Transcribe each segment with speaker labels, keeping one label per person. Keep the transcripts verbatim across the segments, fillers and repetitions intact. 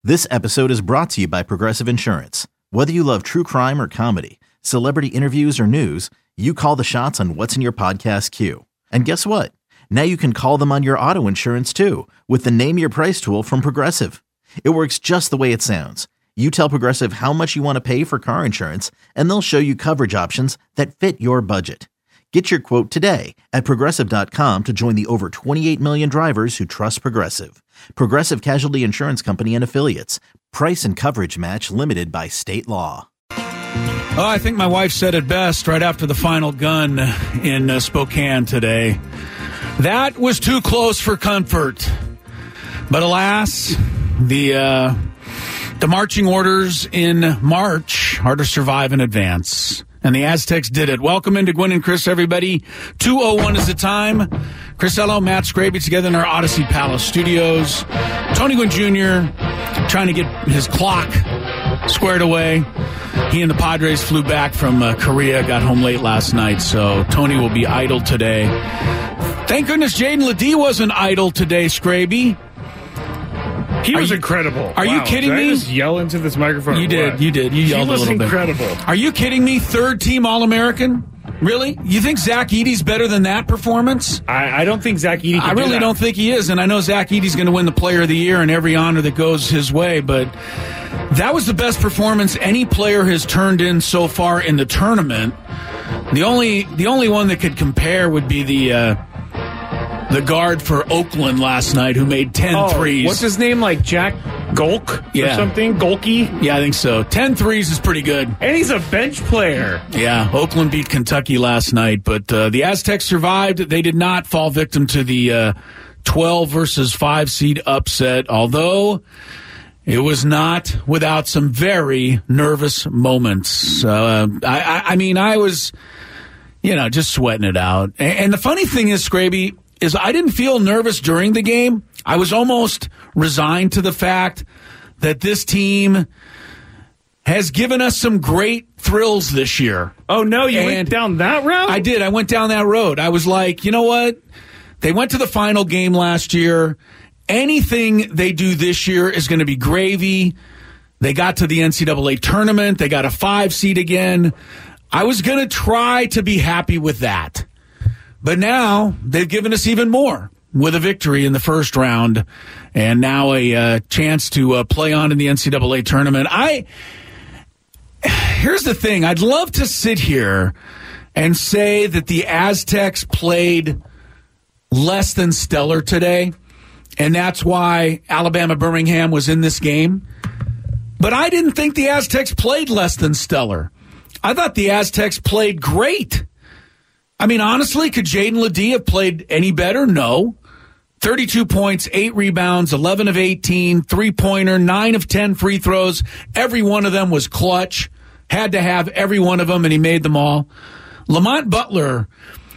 Speaker 1: This episode is brought to you by Progressive Insurance. Whether you love true crime or comedy, celebrity interviews or news, you call the shots on what's in your podcast queue. And guess what? Now you can call them on your auto insurance too with the Name Your Price tool from Progressive. It works just the way it sounds. You tell Progressive how much you want to pay for car insurance, and they'll show you coverage options that fit your budget. Get your quote today at Progressive dot com to join the over twenty-eight million drivers who trust Progressive. Progressive Casualty Insurance Company and Affiliates. Price and coverage match limited by state law.
Speaker 2: Oh, I think my wife said it best right after the final gun in uh, Spokane today. That was too close for comfort. But alas, the uh, the marching orders in March are to survive and advance. And the Aztecs did it. Welcome into Gwynn and Chris, everybody. two oh one is the time. Chris Ello, Matt Scraby together in our Odyssey Palace studios. Tony Gwynn Junior trying to get his clock squared away. He and the Padres flew back from uh, Korea, got home late last night, so Tony will be idle today. Thank goodness Jaden Ledee wasn't idle today, Scraby.
Speaker 3: He was
Speaker 2: you,
Speaker 3: incredible.
Speaker 2: Are
Speaker 3: wow.
Speaker 2: you kidding
Speaker 3: did
Speaker 2: me?
Speaker 3: I just yell into this microphone?
Speaker 2: You did.
Speaker 3: What?
Speaker 2: You did. You yelled
Speaker 3: he was
Speaker 2: a little
Speaker 3: incredible.
Speaker 2: bit. Are you kidding me? Third team All-American? Really? You think Zach Edey's better than that performance?
Speaker 3: I, I don't think Zach Edey can
Speaker 2: I really
Speaker 3: do that.
Speaker 2: don't think he is, and I know Zach Edey's going to win the Player of the Year and every honor that goes his way, but that was the best performance any player has turned in so far in the tournament. The only the only one that could compare would be the uh, the guard for Oakland last night who made ten
Speaker 3: oh,
Speaker 2: threes.
Speaker 3: What's his name? Like Jack Golk
Speaker 2: yeah.
Speaker 3: or something? Golky?
Speaker 2: Yeah, I think so. ten threes is pretty good.
Speaker 3: And he's a bench player.
Speaker 2: Yeah, Oakland beat Kentucky last night, but uh, the Aztecs survived. They did not fall victim to the uh, twelve versus five seed upset, although it was not without some very nervous moments. Uh, I, I, I mean, I was, you know, just sweating it out. And, and the funny thing is, Scraby, is I didn't feel nervous during the game. I was almost resigned to the fact that this team has given us some great thrills this year.
Speaker 3: Oh, no, you
Speaker 2: and
Speaker 3: went down that road?
Speaker 2: I did. I went down that road. I was like, you know what? They went to the final game last year. Anything they do this year is going to be gravy. They got to the N C double A tournament. They got a five seed again. I was going to try to be happy with that. But now they've given us even more with a victory in the first round and now a uh, chance to uh, play on in the N C double A tournament. I Here's the thing. I'd love to sit here and say that the Aztecs played less than stellar today, and that's why Alabama-Birmingham was in this game. But I didn't think the Aztecs played less than stellar. I thought the Aztecs played great. I mean, honestly, could Jaden Ledee have played any better? No. thirty-two points, eight rebounds, eleven of eighteen, three-pointer, nine of ten free throws. Every one of them was clutch. Had to have every one of them, and he made them all. Lamont Butler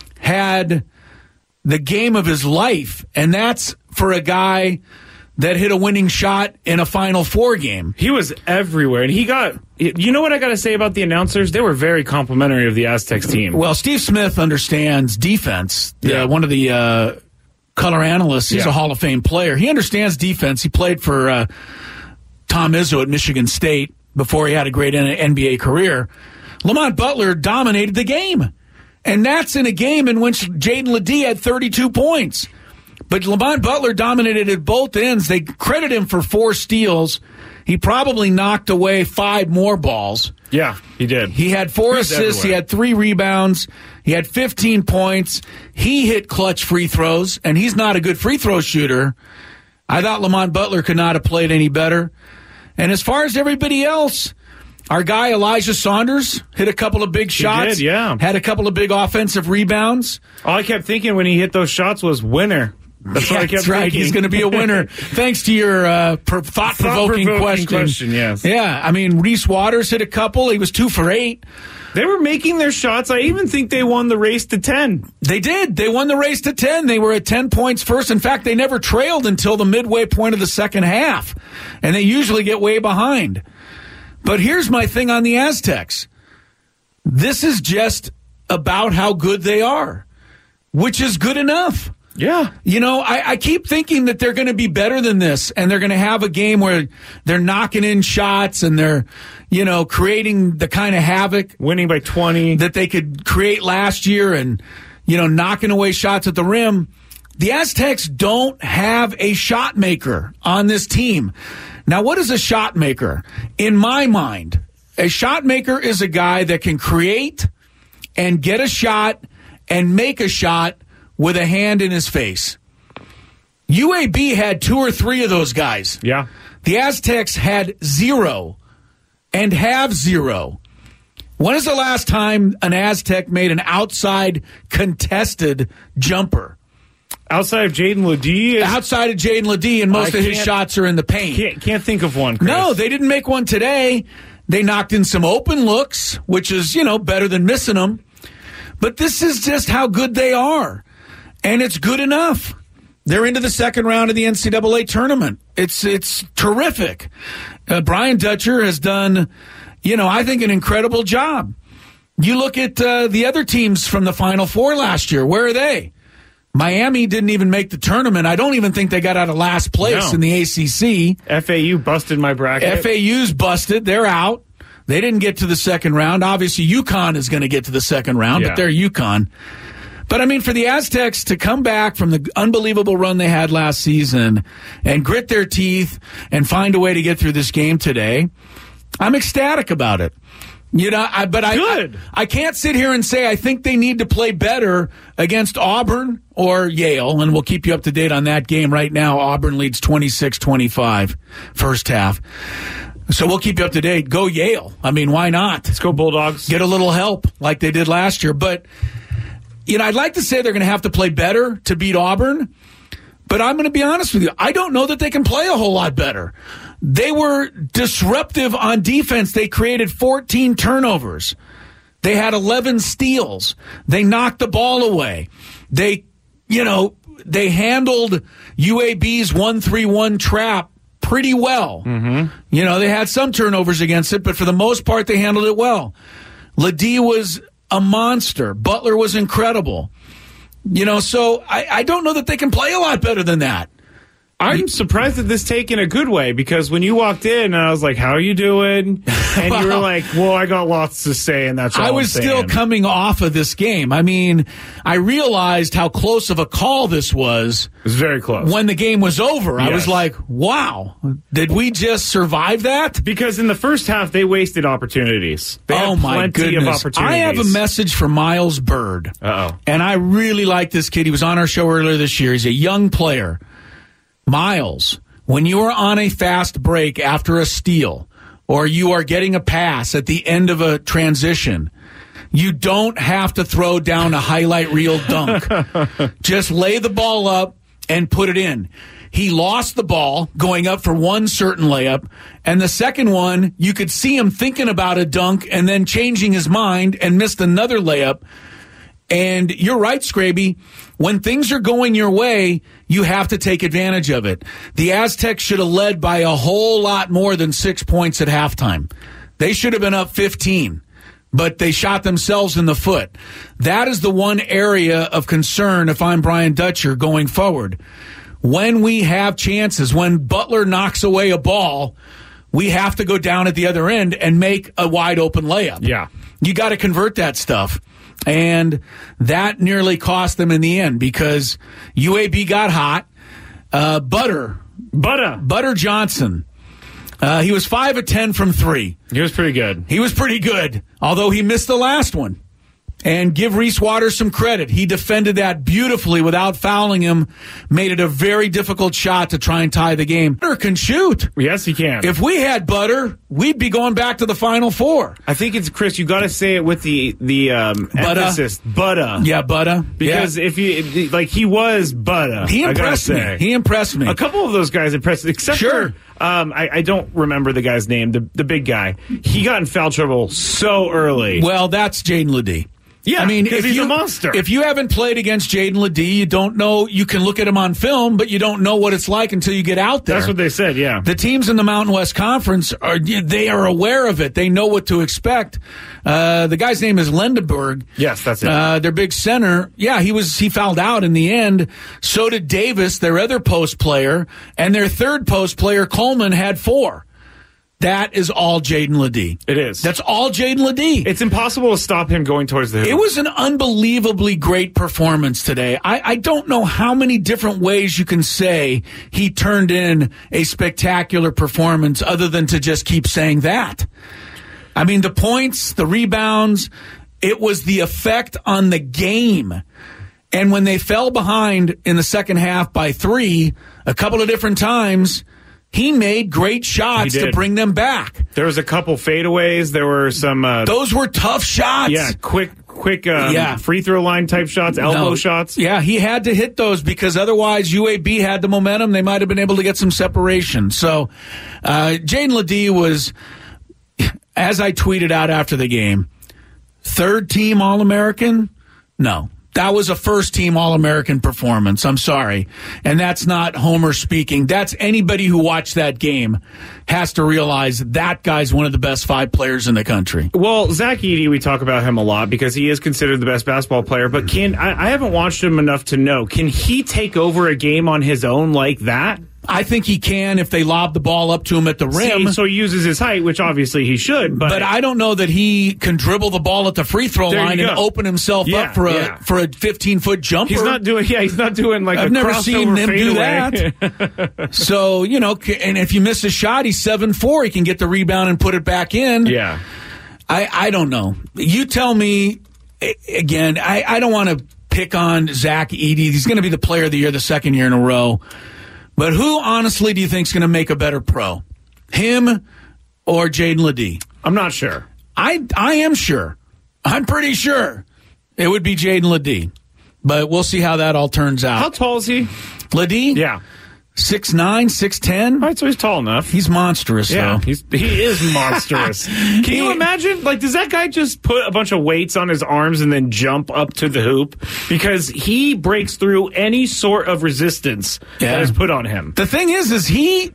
Speaker 2: had the game of his life, and that's for a guy that hit a winning shot in a Final Four game.
Speaker 3: He was everywhere, and he got... You know what I got to say about the announcers? They were very complimentary of the Aztecs team.
Speaker 2: Well, Steve Smith understands defense. Yeah. Uh, one of the uh, color analysts, he's yeah. a Hall of Fame player. He understands defense. He played for uh, Tom Izzo at Michigan State before he had a great N B A career. Lamont Butler dominated the game. And that's in a game in which Jaden Ledee had thirty-two points. But Lamont Butler dominated at both ends. They credit him for four steals. He probably knocked away five more balls.
Speaker 3: Yeah, he did.
Speaker 2: He had four he assists. Everywhere. He had three rebounds. He had fifteen points. He hit clutch free throws, and he's not a good free throw shooter. I thought Lamont Butler could not have played any better. And as far as everybody else, our guy Elijah Saunders hit a couple of big shots.
Speaker 3: He did, yeah.
Speaker 2: Had a couple of big offensive rebounds.
Speaker 3: All I kept thinking when he hit those shots was winner. That's,
Speaker 2: yeah,
Speaker 3: what I kept
Speaker 2: that's right.
Speaker 3: thinking.
Speaker 2: He's going to be a winner. Thanks to your uh, per- thought-provoking, thought-provoking question.
Speaker 3: question. Yes.
Speaker 2: Yeah, I mean, Reese Waters hit a couple. He was two for eight.
Speaker 3: They were making their shots. I even think they won the race to ten.
Speaker 2: They did. They won the race to ten. They were at ten points first. In fact, they never trailed until the midway point of the second half. And they usually get way behind. But here's my thing on the Aztecs. This is just about how good they are, which is good enough.
Speaker 3: Yeah.
Speaker 2: You know, I, I keep thinking that they're going to be better than this, and they're going to have a game where they're knocking in shots and they're, you know, creating the kind of havoc.
Speaker 3: Winning by twenty.
Speaker 2: That they could create last year and, you know, knocking away shots at the rim. The Aztecs don't have a shot maker on this team. Now, what is a shot maker? In my mind, a shot maker is a guy that can create and get a shot and make a shot with a hand in his face. U A B had two or three of those guys.
Speaker 3: Yeah.
Speaker 2: The Aztecs had zero and have zero. When is the last time an Aztec made an outside contested jumper?
Speaker 3: Outside of Jaden Ledee? Is,
Speaker 2: outside of Jaden Ledee, and most
Speaker 3: I
Speaker 2: of his shots are in the paint.
Speaker 3: Can't, can't think of one, Chris.
Speaker 2: No, they didn't make one today. They knocked in some open looks, which is, you know, better than missing them. But this is just how good they are. And it's good enough. They're into the second round of the N C double A tournament. It's it's terrific. Uh, Brian Dutcher has done, you know, I think an incredible job. You look at uh, the other teams from the Final Four last year. Where are they? Miami didn't even make the tournament. I don't even think they got out of last place
Speaker 3: no.
Speaker 2: in the A C C.
Speaker 3: F A U busted my bracket.
Speaker 2: F A U's busted. They're out. They didn't get to the second round. Obviously, UConn is going to get to the second round,
Speaker 3: yeah.
Speaker 2: but they're UConn. But, I mean, for the Aztecs to come back from the unbelievable run they had last season and grit their teeth and find a way to get through this game today, I'm ecstatic about it. You know, I, but I,
Speaker 3: Good.
Speaker 2: I I can't sit here and say I think they need to play better against Auburn or Yale, and we'll keep you up to date on that game right now. Auburn leads twenty-six twenty-five first half. So we'll keep you up to date. Go Yale. I mean, why not?
Speaker 3: Let's go Bulldogs.
Speaker 2: Get a little help like they did last year. But, you know, I'd like to say they're going to have to play better to beat Auburn, but I'm going to be honest with you. I don't know that they can play a whole lot better. They were disruptive on defense. They created fourteen turnovers. They had eleven steals. They knocked the ball away. They, you know, they handled U A B's one three one trap pretty well.
Speaker 3: Mm-hmm.
Speaker 2: You know, they had some turnovers against it, but for the most part, they handled it well. Ledee was a monster. Butler was incredible. You know, so I, I don't know that they can play a lot better than that.
Speaker 3: I'm surprised at this take in a good way, because when you walked in, and I was like, how are you doing? And
Speaker 2: well,
Speaker 3: you were like, well, I got lots to say, and that's all
Speaker 2: I was
Speaker 3: I'm
Speaker 2: still
Speaker 3: saying.
Speaker 2: coming off of this game. I mean, I realized how close of a call this was.
Speaker 3: It was very close.
Speaker 2: When the game was over,
Speaker 3: Yes.
Speaker 2: I was like, wow, did we just survive that?
Speaker 3: Because in the first half, they wasted opportunities. They
Speaker 2: oh,
Speaker 3: had
Speaker 2: my
Speaker 3: plenty
Speaker 2: goodness.
Speaker 3: of opportunities.
Speaker 2: I have a message for Miles Bird.
Speaker 3: Uh-oh.
Speaker 2: And I really like this kid. He was on our show earlier this year. He's a young player. Miles, when you are on a fast break after a steal, or you are getting a pass at the end of a transition, you don't have to throw down a highlight reel dunk. Just lay the ball up and put it in. He lost the ball going up for one certain layup, and the second one, you could see him thinking about a dunk and then changing his mind and missed another layup. And you're right, Scraby. When things are going your way, you have to take advantage of it. The Aztecs should have led by a whole lot more than six points at halftime. They should have been up fifteen, but they shot themselves in the foot. That is the one area of concern if I'm Brian Dutcher going forward. When we have chances, when Butler knocks away a ball, we have to go down at the other end and make a wide open layup.
Speaker 3: Yeah.
Speaker 2: You got to convert that stuff. And that nearly cost them in the end because U A B got hot. Uh, Butter.
Speaker 3: Butter.
Speaker 2: Butter Johnson. Uh, he was five of ten from three.
Speaker 3: He was pretty good.
Speaker 2: He was pretty good, although he missed the last one. And give Reese Waters some credit. He defended that beautifully without fouling him, made it a very difficult shot to try and tie the game. Butter can shoot.
Speaker 3: Yes, he can.
Speaker 2: If we had Butter, we'd be going back to the Final Four.
Speaker 3: I think it's, Chris, you got to say it with the the um,
Speaker 2: Butter.
Speaker 3: emphasis. Butter.
Speaker 2: Yeah, Butter.
Speaker 3: Because
Speaker 2: yeah.
Speaker 3: if you, like, he was Butter.
Speaker 2: He
Speaker 3: I gotta
Speaker 2: impressed me.
Speaker 3: say.
Speaker 2: He impressed me.
Speaker 3: A couple of those guys impressed, except
Speaker 2: Sure.
Speaker 3: for, um, I, I don't remember the guy's name, the, the big guy. He got in foul trouble so early.
Speaker 2: Well, that's Jaden Ledee.
Speaker 3: Yeah,
Speaker 2: I mean,
Speaker 3: because
Speaker 2: if
Speaker 3: he's
Speaker 2: you,
Speaker 3: a monster.
Speaker 2: If you haven't played against Jaden LeDee, you don't know. You can look at him on film, but you don't know what it's like until you get out there.
Speaker 3: That's what they said, yeah.
Speaker 2: The teams in the Mountain West Conference, are they are aware of it. They know what to expect. Uh, the guy's name is Lindenberg.
Speaker 3: Yes, that's it.
Speaker 2: Uh, their big center. Yeah, he was he fouled out in the end. So did Davis, their other post player. And their third post player, Coleman, had four. That is all Jaden LeDee.
Speaker 3: It is.
Speaker 2: That's all Jaden LeDee.
Speaker 3: It's impossible to stop him going towards the hoop.
Speaker 2: It was an unbelievably great performance today. I, I don't know how many different ways you can say he turned in a spectacular performance other than to just keep saying that. I mean, the points, the rebounds, it was the effect on the game. And when they fell behind in the second half by three, a couple of different times, he made great shots to bring them back.
Speaker 3: There was a couple fadeaways. There were some... Uh,
Speaker 2: Those were tough shots.
Speaker 3: Yeah, quick, quick um,
Speaker 2: yeah.
Speaker 3: free throw line type shots, elbow
Speaker 2: no.
Speaker 3: shots.
Speaker 2: Yeah, he had to hit those because otherwise U A B had the momentum. They might have been able to get some separation. So uh, Jaden LeDee was, as I tweeted out after the game, third team All-American? No. That was a first-team All-American performance. I'm sorry. And that's not Homer speaking. That's anybody who watched that game has to realize that guy's one of the best five players in the country.
Speaker 3: Well, Zach Edey, we talk about him a lot because he is considered the best basketball player. But can I, I haven't watched him enough to know. Can he take over a game on his own like that?
Speaker 2: I think he can if they lob the ball up to him at the rim.
Speaker 3: See, so he uses his height, which obviously he should. But,
Speaker 2: but I don't know that he can dribble the ball at the free throw line and open himself
Speaker 3: yeah,
Speaker 2: up for a
Speaker 3: yeah.
Speaker 2: for a fifteen foot jumper.
Speaker 3: He's not doing. Yeah, he's not doing like.
Speaker 2: I've
Speaker 3: a
Speaker 2: never seen him do that. So you know, and if you miss a shot, he's seven four. He can get the rebound and put it back in.
Speaker 3: Yeah.
Speaker 2: I I don't know. You tell me again. I I don't want to pick on Zach Edey. He's going to be the player of the year the second year in a row. But who, honestly, do you think is going to make a better pro? Him or Jaden LeDee?
Speaker 3: I'm not sure.
Speaker 2: I I am sure. I'm pretty sure it would be Jaden LeDee. But we'll see how that all turns out.
Speaker 3: How tall is he?
Speaker 2: LeDee?
Speaker 3: Yeah.
Speaker 2: six nine, six ten
Speaker 3: All right, so he's tall enough.
Speaker 2: He's monstrous,
Speaker 3: yeah,
Speaker 2: though.
Speaker 3: He's, he is monstrous. Can he, you imagine? Like, does that guy just put a bunch of weights on his arms and then jump up to the hoop? Because he breaks through any sort of resistance
Speaker 2: yeah.
Speaker 3: that is put on him.
Speaker 2: The thing is, is he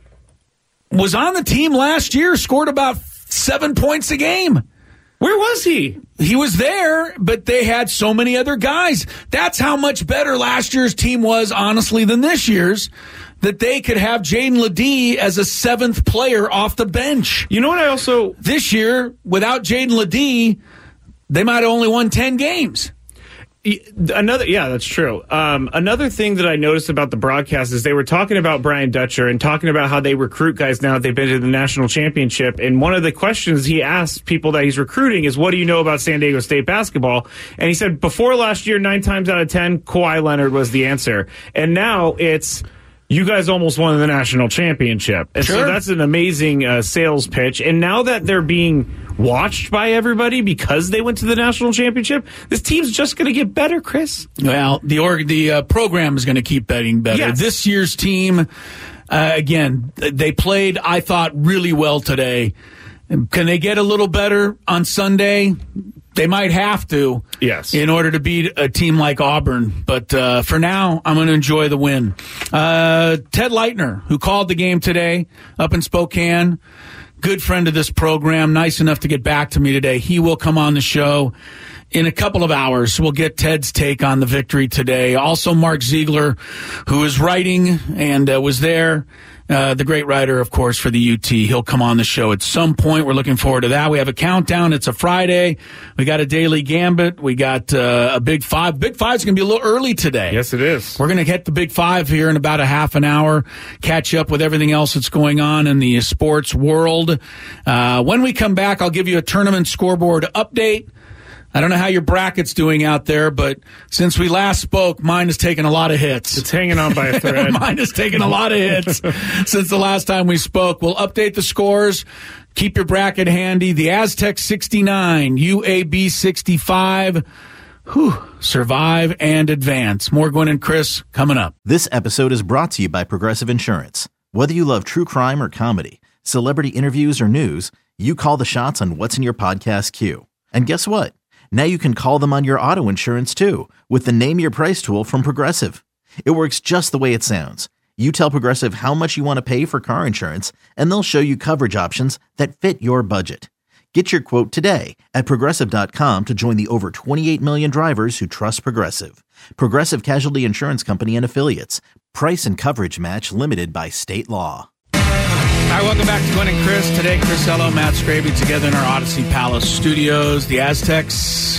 Speaker 2: was on the team last year, scored about seven points a game.
Speaker 3: Where was he?
Speaker 2: He was there, but they had so many other guys. That's how much better last year's team was, honestly, than this year's, that they could have Jaden LeDee as a seventh player off the bench.
Speaker 3: You know what I also...
Speaker 2: This year, without Jaden LeDee, they might have only won ten games.
Speaker 3: Another, yeah, that's true. Um, another thing that I noticed about the broadcast is they were talking about Brian Dutcher and talking about how they recruit guys now that they've been to the national championship. And one of the questions he asked people that he's recruiting is, what do you know about San Diego State basketball? And he said before last year, nine times out of ten, Kawhi Leonard was the answer. And now it's, you guys almost won the national championship. And
Speaker 2: sure.
Speaker 3: So that's an amazing uh, sales pitch. And now that they're being watched by everybody because they went to the national championship, this team's just going to get better, Chris.
Speaker 2: Well, the org, the uh, program is going to keep getting better.
Speaker 3: Yes.
Speaker 2: This year's team, uh, again, they played, I thought, really well today. Can they get a little better on Sunday? They might have to,
Speaker 3: yes,
Speaker 2: in order to beat a team like Auburn. But uh, for now, I'm going to enjoy the win. Uh, Ted Leitner, who called the game today up in Spokane, good friend of this program, nice enough to get back to me today. He will come on the show in a couple of hours. We'll get Ted's take on the victory today. Also, Mark Ziegler, who is writing and uh, was there. Uh, the great writer, of course, for the U T. He'll come on the show at some point. We're looking forward to that. We have a countdown. It's a Friday. We got a daily gambit. We got uh, a Big Five. Big Five's going to be a little early today.
Speaker 3: Yes, it is.
Speaker 2: We're going to hit the Big Five here in about a half an hour, catch up with everything else that's going on in the sports world. Uh, when we come back, I'll give you a tournament scoreboard update. I don't know how your bracket's doing out there, but since we last spoke, mine has taken a lot of hits.
Speaker 3: It's hanging on by a thread.
Speaker 2: Mine has taken a lot of hits since the last time we spoke. We'll update the scores. Keep your bracket handy. The Aztecs sixty-nine, U A B sixty-five. Whew. Survive and advance. More Gwen and Chris coming up.
Speaker 1: This episode is brought to you by Progressive Insurance. Whether you love true crime or comedy, celebrity interviews or news, you call the shots on what's in your podcast queue. And guess what? Now you can call them on your auto insurance too with the Name Your Price tool from Progressive. It works just the way it sounds. You tell Progressive how much you want to pay for car insurance, and they'll show you coverage options that fit your budget. Get your quote today at Progressive dot com to join the over twenty-eight million drivers who trust Progressive. Progressive Casualty Insurance Company and Affiliates. Price and coverage match limited by state law.
Speaker 2: All right, welcome back to Glenn and Chris. Today, Chris Ello, Matt Scraby together in our Odyssey Palace studios. The Aztecs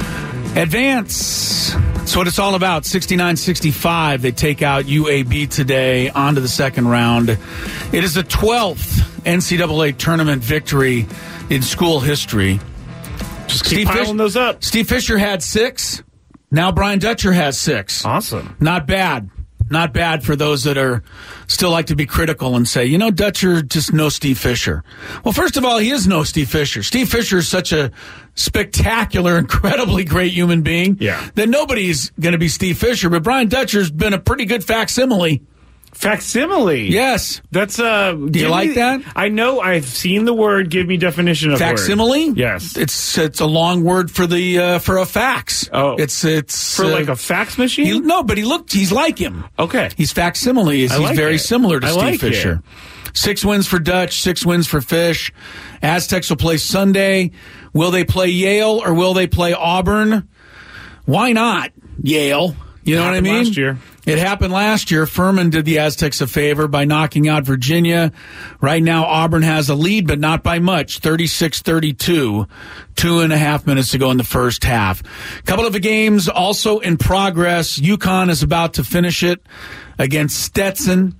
Speaker 2: advance. That's what it's all about. sixty-nine sixty-five. They take out U A B today on to the second round. It is the twelfth N C double A tournament victory in school history.
Speaker 3: Just keep Steve piling Fish- those up.
Speaker 2: Steve Fisher had six. Now Brian Dutcher has six.
Speaker 3: Awesome.
Speaker 2: Not bad. Not bad for those that are still like to be critical and say, you know, Dutcher just no Steve Fisher. Well, first of all, he is no Steve Fisher. Steve Fisher is such a spectacular, incredibly great human being
Speaker 3: yeah.
Speaker 2: that nobody's going to be Steve Fisher. But Brian Dutcher's been a pretty good facsimile.
Speaker 3: Facsimile?
Speaker 2: Yes.
Speaker 3: That's uh
Speaker 2: Do you like
Speaker 3: me,
Speaker 2: that?
Speaker 3: I know. I've seen the word. Give me definition of
Speaker 2: facsimile?
Speaker 3: Word. Yes.
Speaker 2: It's it's a long word for the uh, for a fax.
Speaker 3: Oh.
Speaker 2: It's it's
Speaker 3: for
Speaker 2: uh,
Speaker 3: like a fax machine?
Speaker 2: He, no, but he looked he's like him.
Speaker 3: Okay.
Speaker 2: He's facsimile. He's,
Speaker 3: like
Speaker 2: he's very
Speaker 3: it.
Speaker 2: similar to
Speaker 3: I
Speaker 2: Steve
Speaker 3: like
Speaker 2: Fisher.
Speaker 3: It.
Speaker 2: Six wins for Dutch, six wins for Fish. Aztecs will play Sunday. Will they play Yale or will they play Auburn? Why not Yale? You know what I mean?
Speaker 3: Last year.
Speaker 2: It happened last year. Furman did the Aztecs a favor by knocking out Virginia. Right now, Auburn has a lead, but not by much, thirty-six thirty-two, two and a half minutes to go in the first half. A couple of the games also in progress. UConn is about to finish it against Stetson.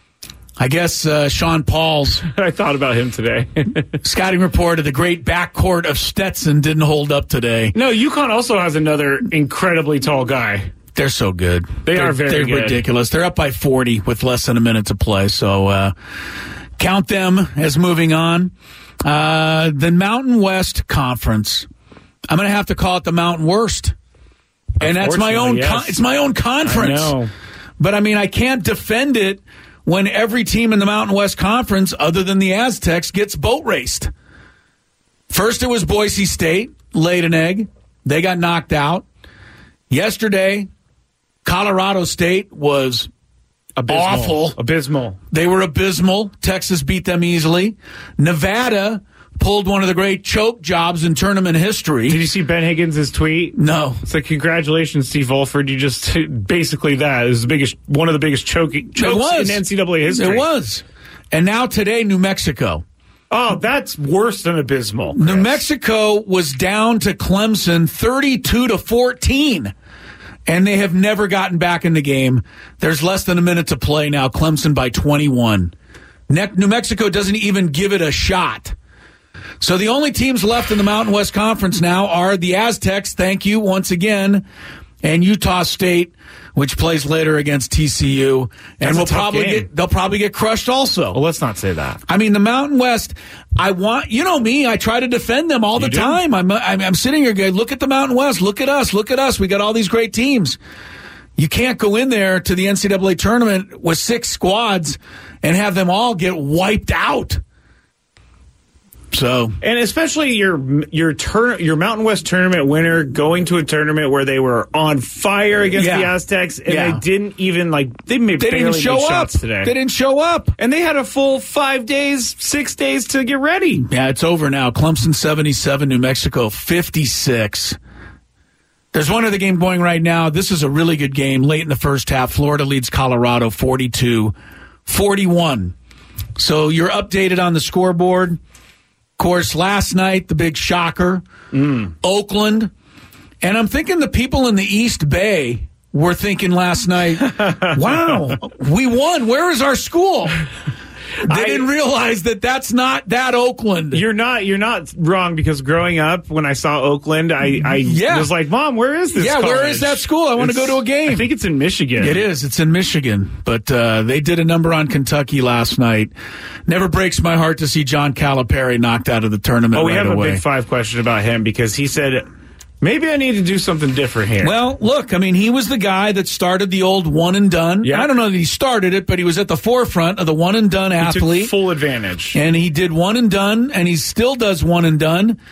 Speaker 2: I guess uh, Sean Paul's
Speaker 3: I thought about him today.
Speaker 2: scouting report of the great backcourt of Stetson didn't hold up today.
Speaker 3: No, UConn also has another incredibly tall guy.
Speaker 2: They're so good.
Speaker 3: They
Speaker 2: they're,
Speaker 3: are very
Speaker 2: they're
Speaker 3: good.
Speaker 2: ridiculous. They're up by forty with less than a minute to play. So uh, count them as moving on. Uh, the Mountain West Conference. I'm going to have to call it the Mountain Worst. And that's my own.
Speaker 3: Yes.
Speaker 2: Con- it's my own conference.
Speaker 3: I know.
Speaker 2: But I mean, I can't defend it when every team in the Mountain West Conference, other than the Aztecs, gets boat raced. First, it was Boise State, laid an egg. They got knocked out. Yesterday, Colorado State was
Speaker 3: abysmal.
Speaker 2: awful.
Speaker 3: Abysmal.
Speaker 2: They were abysmal. Texas beat them easily. Nevada pulled one of the great choke jobs in tournament history.
Speaker 3: Did you see Ben Higgins' tweet?
Speaker 2: No.
Speaker 3: It's like, congratulations, Steve Wolford. You just, basically that. It was the biggest, one of the biggest choking, chokes in N C double A history.
Speaker 2: It was. And now today, New Mexico.
Speaker 3: Oh, that's worse than abysmal.
Speaker 2: Chris. New
Speaker 3: Chris.
Speaker 2: Mexico was down to Clemson thirty-two to fourteen. And they have never gotten back in the game. There's less than a minute to play now. Clemson by twenty-one. Ne- New Mexico doesn't even give it a shot. So the only teams left in the Mountain West Conference now are the Aztecs, thank you once again, and Utah State, which plays later against T C U, and
Speaker 3: That's a
Speaker 2: will
Speaker 3: tough
Speaker 2: probably
Speaker 3: game.
Speaker 2: get they'll probably get crushed also.
Speaker 3: Well, let's not say that.
Speaker 2: I mean, the Mountain West, I want, you know me, I try to defend them all the
Speaker 3: You do?
Speaker 2: time. I'm, I'm I'm sitting here going, look at the Mountain West, look at us, look at us. We got all these great teams. You can't go in there to the N C double A tournament with six squads and have them all get wiped out. So,
Speaker 3: and especially your your tur- your Mountain West tournament winner going to a tournament where they were on fire against
Speaker 2: Yeah.
Speaker 3: the Aztecs, and
Speaker 2: Yeah.
Speaker 3: they didn't even like they made
Speaker 2: they didn't
Speaker 3: barely
Speaker 2: show
Speaker 3: made
Speaker 2: up
Speaker 3: shots today.
Speaker 2: They didn't show up.
Speaker 3: And they had a full five days, six days to get ready.
Speaker 2: Yeah, it's over now. Clemson seventy-seven, New Mexico fifty-six. There's one other game going right now. This is a really good game. Late in the first half, Florida leads Colorado forty-two forty-one. So you're updated on the scoreboard. Of course, last night, the big shocker, mm. Oakland. And I'm thinking the people in the East Bay were thinking last night, wow, we won. Where is our school? They I, didn't realize that that's not that Oakland.
Speaker 3: You're not you're not wrong, because growing up, when I saw Oakland, I, I
Speaker 2: yeah.
Speaker 3: was like, Mom, where is this
Speaker 2: Yeah,
Speaker 3: college?
Speaker 2: where is that school? I want to go to a game.
Speaker 3: I think it's in Michigan.
Speaker 2: It is. It's in Michigan. But uh, they did a number on Kentucky last night. Never breaks my heart to see John Calipari knocked out of the tournament.
Speaker 3: Oh, we
Speaker 2: right
Speaker 3: have
Speaker 2: away.
Speaker 3: a big five question about him, because he said, maybe I need to do something different here.
Speaker 2: Well, look, I mean, he was the guy that started the old one and done.
Speaker 3: Yeah.
Speaker 2: I don't know that he started it, but he was at the forefront of the one and done
Speaker 3: he
Speaker 2: athlete.
Speaker 3: Took full advantage.
Speaker 2: And he did one and done, and he still does one and done.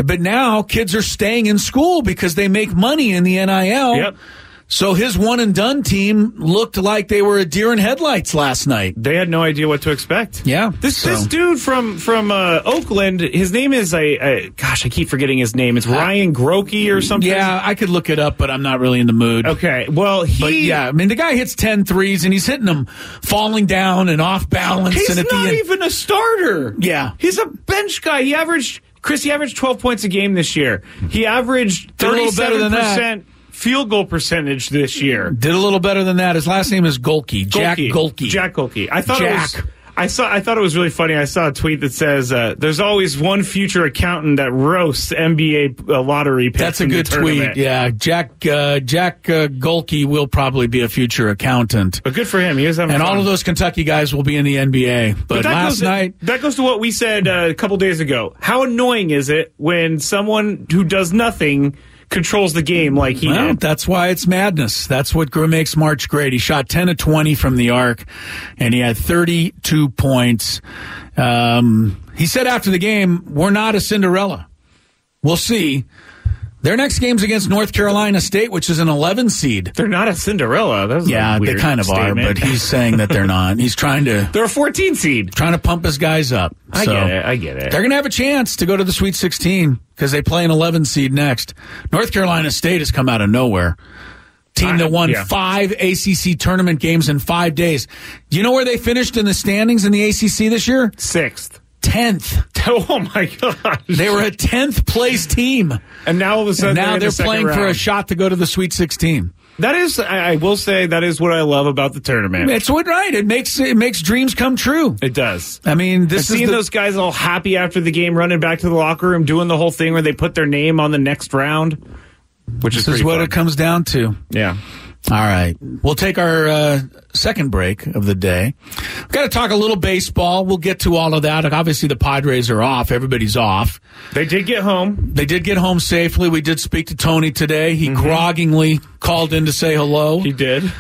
Speaker 2: But now kids are staying in school because they make money in the N I L.
Speaker 3: Yep.
Speaker 2: So his one-and-done team looked like they were a deer in headlights last night.
Speaker 3: They had no idea what to expect.
Speaker 2: Yeah.
Speaker 3: This
Speaker 2: so.
Speaker 3: this dude from from uh, Oakland, his name is, a, a gosh, I keep forgetting his name. It's Ryan Grokey or something.
Speaker 2: Yeah, I could look it up, but I'm not really in the mood.
Speaker 3: Okay, well, he...
Speaker 2: But yeah, I mean, the guy hits ten threes, and he's hitting them falling down and off balance.
Speaker 3: He's
Speaker 2: and at
Speaker 3: not
Speaker 2: the end,
Speaker 3: even a starter.
Speaker 2: Yeah.
Speaker 3: He's a bench guy. He averaged, Chris, he averaged twelve points a game this year. He averaged
Speaker 2: Did a little better than that.
Speaker 3: thirty-seven percent field goal percentage this year.
Speaker 2: Did a little better than that. His last name is Golke. Jack Golke.
Speaker 3: Jack Golke. I thought
Speaker 2: Jack.
Speaker 3: it was... I saw. I thought it was really funny. I saw a tweet that says, uh, "There's always one future accountant that roasts N B A uh, lottery picks."
Speaker 2: That's a
Speaker 3: in
Speaker 2: good
Speaker 3: the tournament.
Speaker 2: tweet. Yeah, Jack uh, Jack uh, Golke will probably be a future accountant.
Speaker 3: But good for him. He is having
Speaker 2: and
Speaker 3: fun.
Speaker 2: all of those Kentucky guys will be in the N B A. But,
Speaker 3: But that
Speaker 2: last
Speaker 3: goes to,
Speaker 2: night,
Speaker 3: that goes to what we said uh, a couple days ago. How annoying is it when someone who does nothing controls the game like he
Speaker 2: well,
Speaker 3: did?
Speaker 2: that's why it's madness. That's what makes March great. He shot ten of twenty from the arc, and he had thirty-two points. Um, he said after the game, "We're not a Cinderella. We'll see." Their next game's against North Carolina State, which is an eleven seed.
Speaker 3: They're not a Cinderella. That's
Speaker 2: yeah,
Speaker 3: a
Speaker 2: they
Speaker 3: weird
Speaker 2: kind of
Speaker 3: statement.
Speaker 2: are, but he's saying that they're not. He's trying to
Speaker 3: They're a fourteen seed.
Speaker 2: trying to pump his guys up.
Speaker 3: I
Speaker 2: So
Speaker 3: get it. I get it.
Speaker 2: they're going to have a chance to go to the Sweet sixteen because they play an eleven seed next. North Carolina State has come out of nowhere. Team that won
Speaker 3: yeah.
Speaker 2: five A C C tournament games in five days. Do you know where they finished in the standings in the A C C this year?
Speaker 3: Sixth.
Speaker 2: Tenth.
Speaker 3: Oh my gosh.
Speaker 2: They were a tenth place team.
Speaker 3: And now all of a sudden
Speaker 2: And now
Speaker 3: they're, in
Speaker 2: they're
Speaker 3: the second
Speaker 2: playing
Speaker 3: round.
Speaker 2: for a shot to go to the Sweet sixteen.
Speaker 3: That is, I, I will say, that is what I love about the tournament.
Speaker 2: It's what right. It makes it makes dreams come true.
Speaker 3: It does.
Speaker 2: I mean, this
Speaker 3: and
Speaker 2: is
Speaker 3: seeing
Speaker 2: the,
Speaker 3: those guys all happy after the game, running back to the locker room, doing the whole thing where they put their name on the next round, which is
Speaker 2: this is
Speaker 3: pretty
Speaker 2: what
Speaker 3: fun.
Speaker 2: it comes down to.
Speaker 3: Yeah.
Speaker 2: All right. We'll take our uh, second break of the day. We've got to talk a little baseball. We'll get to all of that. Obviously, the Padres are off. Everybody's off.
Speaker 3: They did get home.
Speaker 2: They did get home safely. We did speak to Tony today. He mm-hmm. groggingly called in to say hello.
Speaker 3: He did.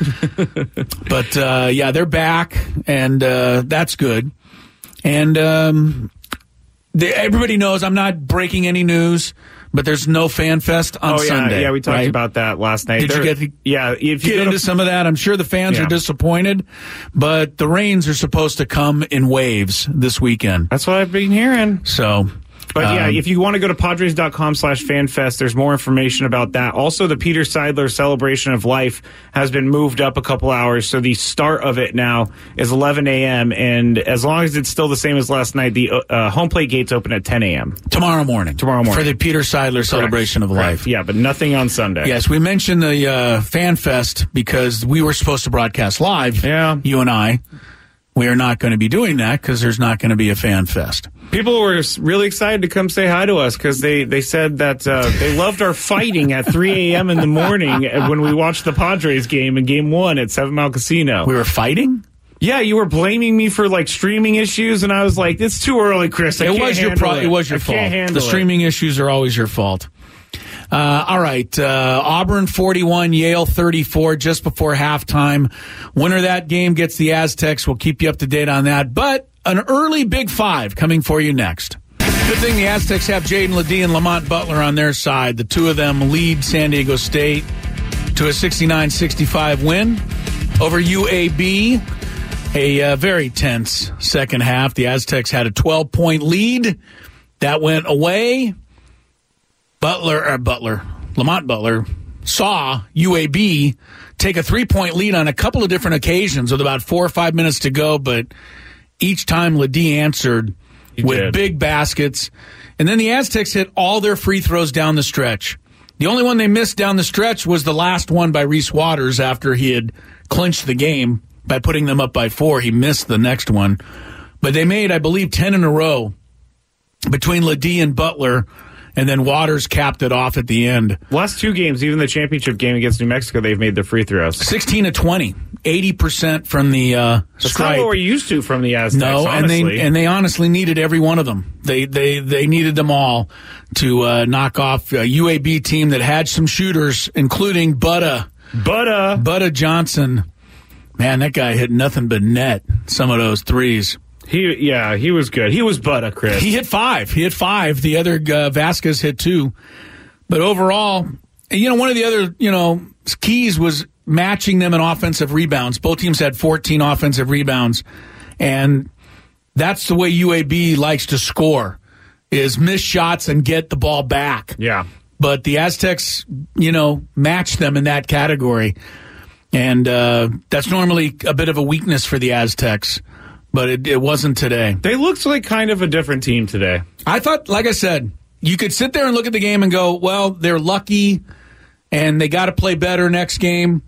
Speaker 2: But, uh, yeah, they're back, and uh, that's good. And um, they, everybody knows I'm not breaking any news. But there's no Fan Fest on
Speaker 3: oh, yeah,
Speaker 2: Sunday.
Speaker 3: Yeah, we talked
Speaker 2: right?
Speaker 3: about that last night.
Speaker 2: Did
Speaker 3: They're,
Speaker 2: you get,
Speaker 3: yeah, if you
Speaker 2: get
Speaker 3: go
Speaker 2: into
Speaker 3: to,
Speaker 2: some of that? I'm sure the fans
Speaker 3: yeah.
Speaker 2: are disappointed, but the rains are supposed to come in waves this weekend.
Speaker 3: That's what I've been hearing.
Speaker 2: So...
Speaker 3: But yeah,
Speaker 2: um,
Speaker 3: if you want to go to Padres.com slash FanFest, there's more information about that. Also, the Peter Seidler Celebration of Life has been moved up a couple hours, so the start of it now is eleven a.m., and as long as it's still the same as last night, the uh, home plate gates open at ten a.m.
Speaker 2: Tomorrow morning.
Speaker 3: Tomorrow morning.
Speaker 2: For the Peter Seidler Correct. Celebration of
Speaker 3: Correct.
Speaker 2: Life.
Speaker 3: Yeah, but nothing on Sunday.
Speaker 2: Yes, we mentioned the uh, FanFest because we were supposed to broadcast live,
Speaker 3: yeah.
Speaker 2: you and I. We are not going to be doing that because there's not going to be a Fan Fest.
Speaker 3: People were really excited to come say hi to us because they, they said that uh, they loved our fighting at three a.m. in the morning when we watched the Padres game in Game One at Seven Mile Casino.
Speaker 2: We were fighting?
Speaker 3: Yeah, you were blaming me for like streaming issues, and I was like, "It's too early, Chris. I
Speaker 2: it
Speaker 3: can't
Speaker 2: was your
Speaker 3: handle
Speaker 2: pro-
Speaker 3: it.
Speaker 2: It was your
Speaker 3: I
Speaker 2: fault.
Speaker 3: Can't handle
Speaker 2: the streaming
Speaker 3: it.
Speaker 2: issues are always your fault. Uh, all right, uh, Auburn forty-one, Yale thirty-four, just before halftime. Winner of that game gets the Aztecs. We'll keep you up to date on that. But an early Big Five coming for you next. Good thing the Aztecs have Jaden Ledee and Lamont Butler on their side. The two of them lead San Diego State to a sixty-nine sixty-five win over U A B. A uh, very tense second half. The Aztecs had a twelve-point lead. That went away. Butler, or Butler, Lamont Butler saw U A B take a three-point lead on a couple of different occasions with about four or five minutes to go, but each time Ledee answered
Speaker 3: he
Speaker 2: with
Speaker 3: did.
Speaker 2: big baskets. And then the Aztecs hit all their free throws down the stretch. The only one they missed down the stretch was the last one by Reese Waters after he had clinched the game by putting them up by four. He missed the next one. But they made, I believe, ten in a row between Ledee and Butler, and then Waters capped it off at the end.
Speaker 3: Last two games, even the championship game against New Mexico, they've made their free throws.
Speaker 2: sixteen to twenty, eighty percent from the uh,
Speaker 3: That's
Speaker 2: stripe.
Speaker 3: not what we're used to from the Aztecs,
Speaker 2: No, and
Speaker 3: honestly.
Speaker 2: they and they honestly needed every one of them. They they they needed them all to uh, knock off a U A B team that had some shooters, including Butta.
Speaker 3: Butta.
Speaker 2: Butta Johnson. Man, that guy hit nothing but net, some of those threes.
Speaker 3: He, yeah, he was good. He was butter, Chris.
Speaker 2: He hit five. He hit five. The other uh, Vasquez hit two. But overall, you know, one of the other, you know, keys was matching them in offensive rebounds. Both teams had fourteen offensive rebounds. And that's the way U A B likes to score, is miss shots and get the ball back.
Speaker 3: Yeah.
Speaker 2: But the Aztecs, you know, matched them in that category. And uh, that's normally a bit of a weakness for the Aztecs. But it, it wasn't today.
Speaker 3: They looked like kind of a different team today.
Speaker 2: I thought, like I said, you could sit there and look at the game and go, well, they're lucky and they got to play better next game.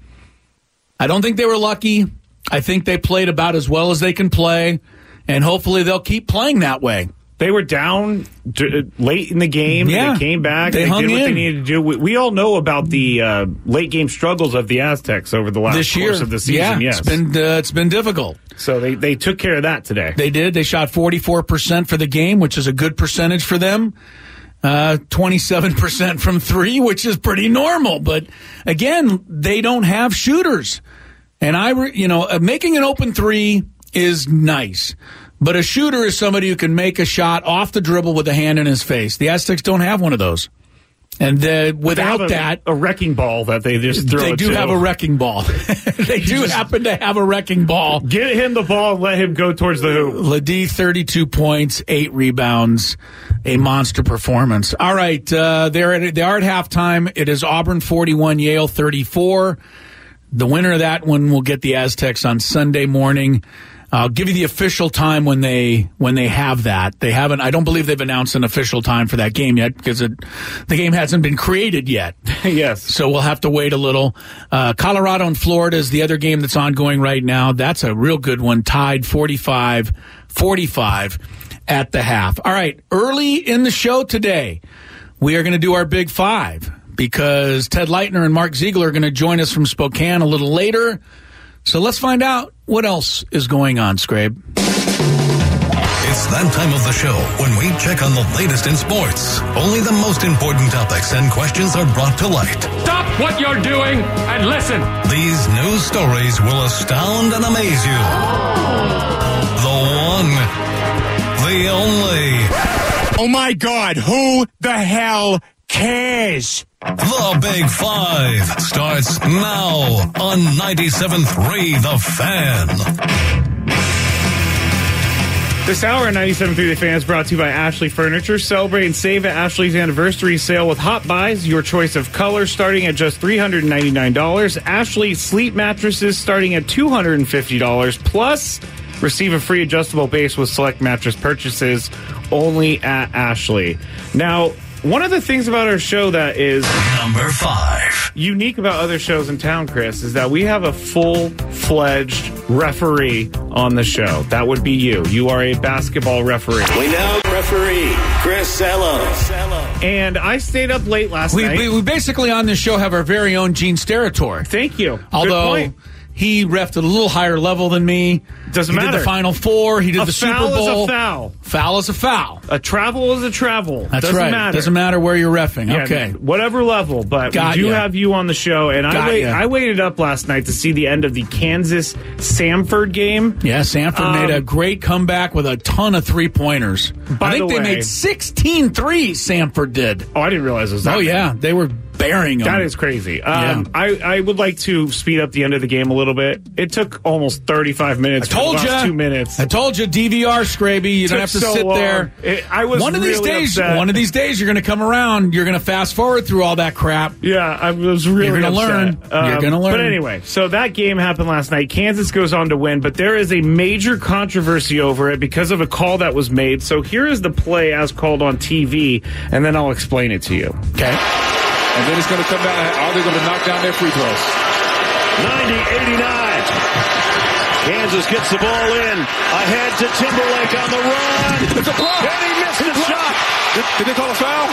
Speaker 2: I don't think they were lucky. I think they played about as well as they can play, and hopefully they'll keep playing that way.
Speaker 3: They were down d- late in the game.
Speaker 2: Yeah.
Speaker 3: They came back.
Speaker 2: They
Speaker 3: They,
Speaker 2: hung
Speaker 3: did what
Speaker 2: in.
Speaker 3: they needed to do. We, we all know about the uh, late game struggles of the Aztecs over the last
Speaker 2: This year,
Speaker 3: course of the season.
Speaker 2: yeah,
Speaker 3: Yes.
Speaker 2: it's been uh, it's been difficult.
Speaker 3: So they, they took care of that today.
Speaker 2: They did. They shot forty-four percent for the game, which is a good percentage for them. Uh, twenty-seven percent from three, which is pretty normal. But again, they don't have shooters. And I, re- you know, uh, making an open three is nice. But a shooter is somebody who can make a shot off the dribble with a hand in his face. The Aztecs don't have one of those. And uh, without
Speaker 3: They have a,
Speaker 2: that,
Speaker 3: a wrecking ball that they just throw
Speaker 2: they
Speaker 3: it
Speaker 2: do
Speaker 3: to.
Speaker 2: have a wrecking ball. They do
Speaker 3: just-
Speaker 2: happen to have a wrecking ball.
Speaker 3: Get him the ball and let him go towards the hoop.
Speaker 2: Ledee, thirty-two points, eight rebounds, a monster performance. All right, uh, they're at, they are at halftime. It is Auburn forty-one, Yale thirty-four. The winner of that one will get the Aztecs on Sunday morning. I'll give you the official time when they when they have that. They haven't. I don't believe they've announced an official time for that game yet because it, the game hasn't been created yet.
Speaker 3: Yes.
Speaker 2: So we'll have to wait a little. Uh, Colorado and Florida is the other game that's ongoing right now. That's a real good one. Tied forty-five forty-five at the half. All right. Early in the show today, we are going to do our Big Five because Ted Leitner and Mark Ziegler are going to join us from Spokane a little later. So let's find out what else is going on, Scrape.
Speaker 4: It's that time of the show when we check on the latest in sports. Only the most important topics and questions are brought to light.
Speaker 5: Stop what you're doing and listen.
Speaker 4: These news stories will astound and amaze you. The one, the only.
Speaker 6: Oh my God, who the hell cares?
Speaker 4: The Big Five starts now on ninety-seven point three The Fan.
Speaker 3: This hour on ninety-seven point three The Fan is brought to you by Ashley Furniture. Celebrate and save at Ashley's anniversary sale with Hot Buys. Your choice of colors starting at just three hundred ninety-nine dollars. Ashley sleep mattresses starting at two hundred fifty dollars. Plus, receive a free adjustable base with select mattress purchases only at Ashley. Now, one of the things about our show that is
Speaker 4: Number five.
Speaker 3: unique about other shows in town, Chris, is that we have a full-fledged referee on the show. That would be you. You are a basketball referee.
Speaker 7: We now referee Chris Sello.
Speaker 3: And I stayed up late last
Speaker 2: We,
Speaker 3: night.
Speaker 2: we, we basically on this show have our very own Gene Steratore.
Speaker 3: Thank you.
Speaker 2: Although
Speaker 3: Good point.
Speaker 2: he refed at a little higher level than me.
Speaker 3: Doesn't
Speaker 2: he
Speaker 3: matter.
Speaker 2: did the Final Four. He did
Speaker 3: A
Speaker 2: the Super
Speaker 3: foul is a
Speaker 2: Bowl.
Speaker 3: foul.
Speaker 2: Foul is a foul.
Speaker 3: A travel is a travel.
Speaker 2: That's
Speaker 3: Doesn't
Speaker 2: right.
Speaker 3: matter.
Speaker 2: Doesn't matter where you're reffing.
Speaker 3: Yeah,
Speaker 2: Okay.
Speaker 3: whatever level, but
Speaker 2: Got
Speaker 3: we do
Speaker 2: ya.
Speaker 3: have you on the show, and I
Speaker 2: Got
Speaker 3: wait,
Speaker 2: ya.
Speaker 3: I waited up last night to see the end of the Kansas Samford game.
Speaker 2: Yeah, Sanford
Speaker 3: Um,
Speaker 2: made a great comeback with a ton of three-pointers.
Speaker 3: By
Speaker 2: I think
Speaker 3: the
Speaker 2: they
Speaker 3: way-
Speaker 2: made sixteen threes, Sanford did.
Speaker 3: Oh, I didn't realize it was that
Speaker 2: Oh,
Speaker 3: many.
Speaker 2: yeah. They were burying them.
Speaker 3: That is crazy. Um,
Speaker 2: Yeah.
Speaker 3: I, I would like to speed up the end of the game a little bit. It took almost thirty-five minutes.
Speaker 2: I told
Speaker 3: for the last
Speaker 2: you.
Speaker 3: two minutes.
Speaker 2: I told you, D V R, Scraby. You don't
Speaker 3: Took
Speaker 2: have to
Speaker 3: so
Speaker 2: sit
Speaker 3: long.
Speaker 2: there.
Speaker 3: It- I was
Speaker 2: one of these
Speaker 3: really
Speaker 2: days.
Speaker 3: upset.
Speaker 2: One of these days, you're going to come around. You're going to fast forward through all that crap.
Speaker 3: Yeah, I was really
Speaker 2: You're gonna
Speaker 3: upset.
Speaker 2: learn. You're gonna learn.
Speaker 3: But anyway, so that game happened last night. Kansas goes on to win, but there is a major controversy over it because of a call that was made. So here is the play as called on T V, and then I'll explain it to you.
Speaker 2: Okay.
Speaker 5: And then it's going to come down. Are they going to knock down their free throws?
Speaker 7: ninety eighty-nine. Kansas gets the ball in. Ahead to Timberlake on the run.
Speaker 5: It's a block.
Speaker 7: And he missed the shot.
Speaker 5: Did, did they call a foul?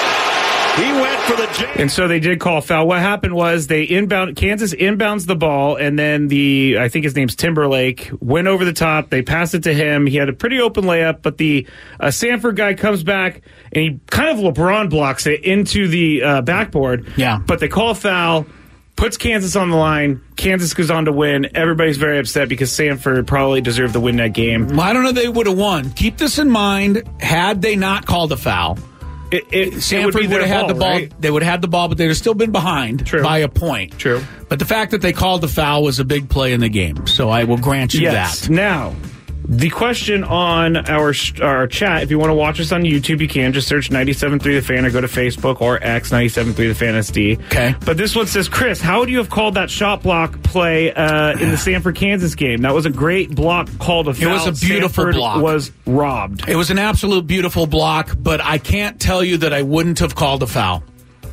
Speaker 7: He went for the jam.
Speaker 3: And so they did call a foul. What happened was they inbound Kansas inbounds the ball, and then the I think his name's Timberlake went over the top. They passed it to him. He had a pretty open layup, but the uh, Sanford guy comes back and he kind of LeBron blocks it into the uh, backboard.
Speaker 2: Yeah.
Speaker 3: But they call a foul. puts Kansas on the line. Kansas goes on to win. Everybody's very upset because Samford probably deserved to win that game.
Speaker 2: Well, I don't know if they would have won. Keep this in mind. Had they not called a foul,
Speaker 3: It, it,
Speaker 2: Samford
Speaker 3: it would,
Speaker 2: would have had
Speaker 3: ball,
Speaker 2: the ball.
Speaker 3: Right?
Speaker 2: They would have had the ball, but they'd have still been behind
Speaker 3: True.
Speaker 2: by a point.
Speaker 3: True.
Speaker 2: But the fact that they called the foul was a big play in the game. So I will grant you
Speaker 3: yes.
Speaker 2: that.
Speaker 3: Now, the question on our our chat, if you want to watch us on YouTube, you can. Just search ninety-seven point three The Fan or go to Facebook or X ninety-seven point three The Fan S D.
Speaker 2: Okay.
Speaker 3: But this one says, Chris, how would you have called that shot block play uh, in the Samford-Kansas game? That was a great block called a foul.
Speaker 2: It was a beautiful
Speaker 3: Samford
Speaker 2: block.
Speaker 3: was robbed.
Speaker 2: It was an absolute beautiful block, but I can't tell you that I wouldn't have called a foul.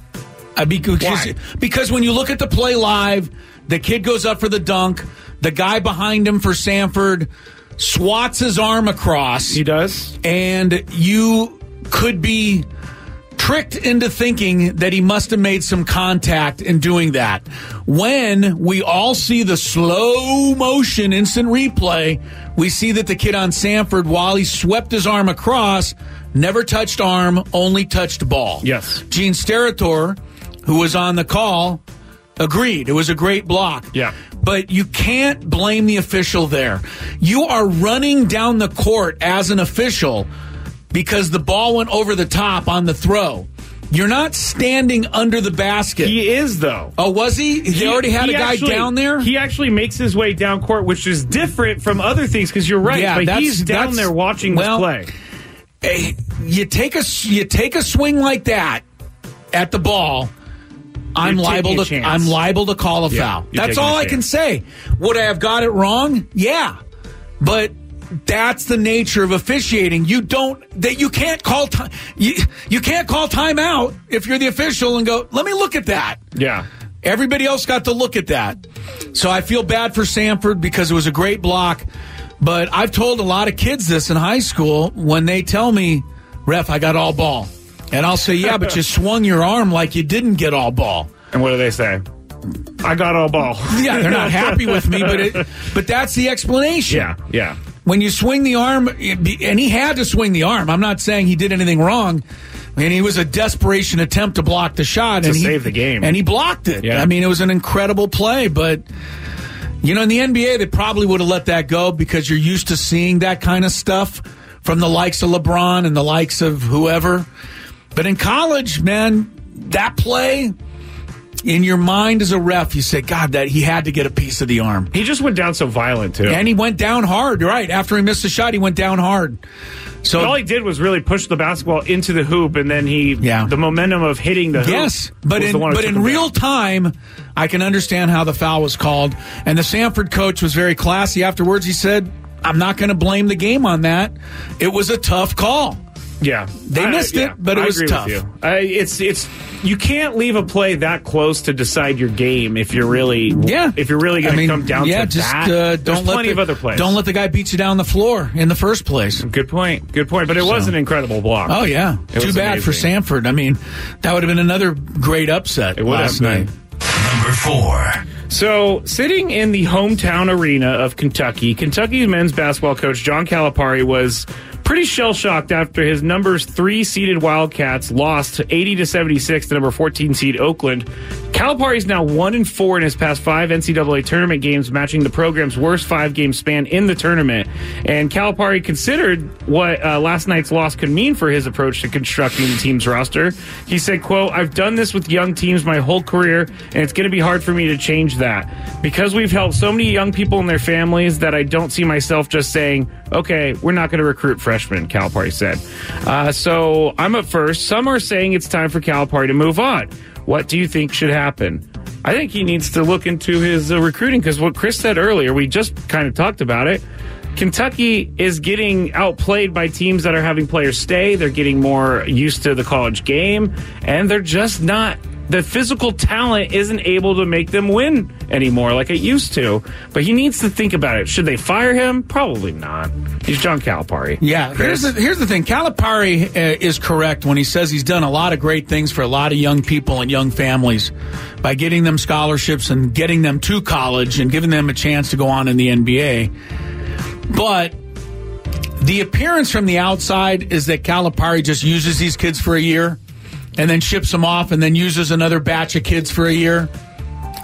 Speaker 2: I because,
Speaker 3: Why?
Speaker 2: because when you look at the play live, the kid goes up for the dunk. The guy behind him for Samford swats his arm across.
Speaker 3: He does.
Speaker 2: And you could be tricked into thinking that he must have made some contact in doing that. When we all see the slow motion instant replay, we see that the kid on Samford, while he swept his arm across, never touched arm, only touched ball.
Speaker 3: Yes.
Speaker 2: Gene Steratore, who was on the call, agreed. It was a great block.
Speaker 3: Yeah.
Speaker 2: But you can't blame the official there. You are running down the court as an official because the ball went over the top on the throw. You're not standing under the basket.
Speaker 3: He is, though.
Speaker 2: Oh, was he? They already had
Speaker 3: he
Speaker 2: a guy
Speaker 3: actually,
Speaker 2: down there?
Speaker 3: He actually makes his way down court, which is different from other things, because you're right.
Speaker 2: Yeah,
Speaker 3: but
Speaker 2: that's-
Speaker 3: he's down
Speaker 2: that's-
Speaker 3: there watching
Speaker 2: well,
Speaker 3: this play.
Speaker 2: Hey, you take a you take a swing like that at the ball, I'm
Speaker 3: You're
Speaker 2: liable
Speaker 3: taking a
Speaker 2: to
Speaker 3: chance.
Speaker 2: I'm liable to call a
Speaker 3: Yeah,
Speaker 2: foul.
Speaker 3: you're
Speaker 2: That's
Speaker 3: taking
Speaker 2: all
Speaker 3: a
Speaker 2: I can
Speaker 3: chance.
Speaker 2: say. Would I have got it wrong? Yeah. But that's the nature of officiating. You don't that you can't call time you, you can't call timeout if you're the official and go, "Let me look at that."
Speaker 3: Yeah.
Speaker 2: Everybody else got to look at that. So I feel bad for Samford because it was a great block. But I've told a lot of kids this in high school when they tell me, "Ref, I got all ball." And I'll say, "Yeah, but you swung your arm like you didn't get all ball."
Speaker 3: And what do they say? I got all ball.
Speaker 2: Yeah, they're not happy with me, but it, but that's the explanation.
Speaker 3: Yeah, yeah.
Speaker 2: When you swing the arm, and he had to swing the arm. I'm not saying he did anything wrong. I mean, it was a desperation attempt to block the shot.
Speaker 3: To
Speaker 2: and he,
Speaker 3: save the game.
Speaker 2: And he blocked it.
Speaker 3: Yeah.
Speaker 2: I mean, it was an incredible play, but... You know, in the N B A, they probably would have let that go because you're used to seeing that kind of stuff from the likes of LeBron and the likes of whoever. But in college, man, that play, in your mind as a ref, you say, God, that he had to get a piece of the arm.
Speaker 3: He just went down so violent, too.
Speaker 2: And he went down hard, right. After he missed the shot, he went down hard. So
Speaker 3: But all he did was really push the basketball into the hoop, and then he,
Speaker 2: Yeah.
Speaker 3: the momentum of hitting the hoop.
Speaker 2: Yes, but
Speaker 3: was
Speaker 2: in
Speaker 3: the one that
Speaker 2: but
Speaker 3: took
Speaker 2: in
Speaker 3: him
Speaker 2: real
Speaker 3: down.
Speaker 2: time, I can understand how the foul was called. And the Samford coach was very classy. Afterwards, he said, "I'm not going to blame the game on that. It was a tough call."
Speaker 3: Yeah,
Speaker 2: They
Speaker 3: I-
Speaker 2: missed it,
Speaker 3: yeah,
Speaker 2: but it
Speaker 3: I
Speaker 2: was
Speaker 3: agree
Speaker 2: tough.
Speaker 3: With you. I, it's it's you can't leave a play that close to decide your game if you're really
Speaker 2: Yeah,
Speaker 3: if you're really going
Speaker 2: I
Speaker 3: to
Speaker 2: mean,
Speaker 3: come down
Speaker 2: yeah,
Speaker 3: to
Speaker 2: just,
Speaker 3: that.
Speaker 2: Uh,
Speaker 3: There's
Speaker 2: don't let
Speaker 3: plenty
Speaker 2: the,
Speaker 3: of other plays.
Speaker 2: Don't let the guy beat you down the floor in the first place.
Speaker 3: Good point. Good point. But it was
Speaker 2: So.
Speaker 3: an incredible block.
Speaker 2: Oh yeah,
Speaker 3: It
Speaker 2: too
Speaker 3: was
Speaker 2: bad for
Speaker 3: amazing.
Speaker 2: Samford. I mean, that would have been another great upset
Speaker 3: It would
Speaker 2: last
Speaker 3: have been.
Speaker 2: night.
Speaker 4: Number four.
Speaker 3: So, sitting in the hometown arena of Kentucky, Kentucky's men's basketball coach John Calipari was pretty shell-shocked after his numbers three seeded Wildcats lost eighty to seventy-six to number fourteen seed Oakland. Calipari's now one and four in his past five N C double A tournament games, matching the program's worst five-game span in the tournament. And Calipari considered what uh, last night's loss could mean for his approach to constructing the team's roster. He said, quote, "I've done this with young teams my whole career, and it's going to be hard for me to change that. Because we've helped so many young people and their families that I don't see myself just saying, okay, we're not going to recruit freshmen," Calipari said. Uh, so I'm up first. Some are saying it's time for Calipari to move on. What do you think should happen? I think he needs to look into his uh, recruiting, because what Chris said earlier, we just kind of talked about it. Kentucky is getting outplayed by teams that are having players stay. They're getting more used to the college game, and they're just not. The physical talent isn't able to make them win anymore like it used to. But he needs to think about it. Should they fire him? Probably not. He's John Calipari.
Speaker 2: Yeah, here's the, here's the thing. Calipari uh, is correct when he says he's done a lot of great things for a lot of young people and young families by getting them scholarships and getting them to college and giving them a chance to go on in the N B A. But the appearance from the outside is that Calipari just uses these kids for a year and then ships them off and then uses another batch of kids for a year.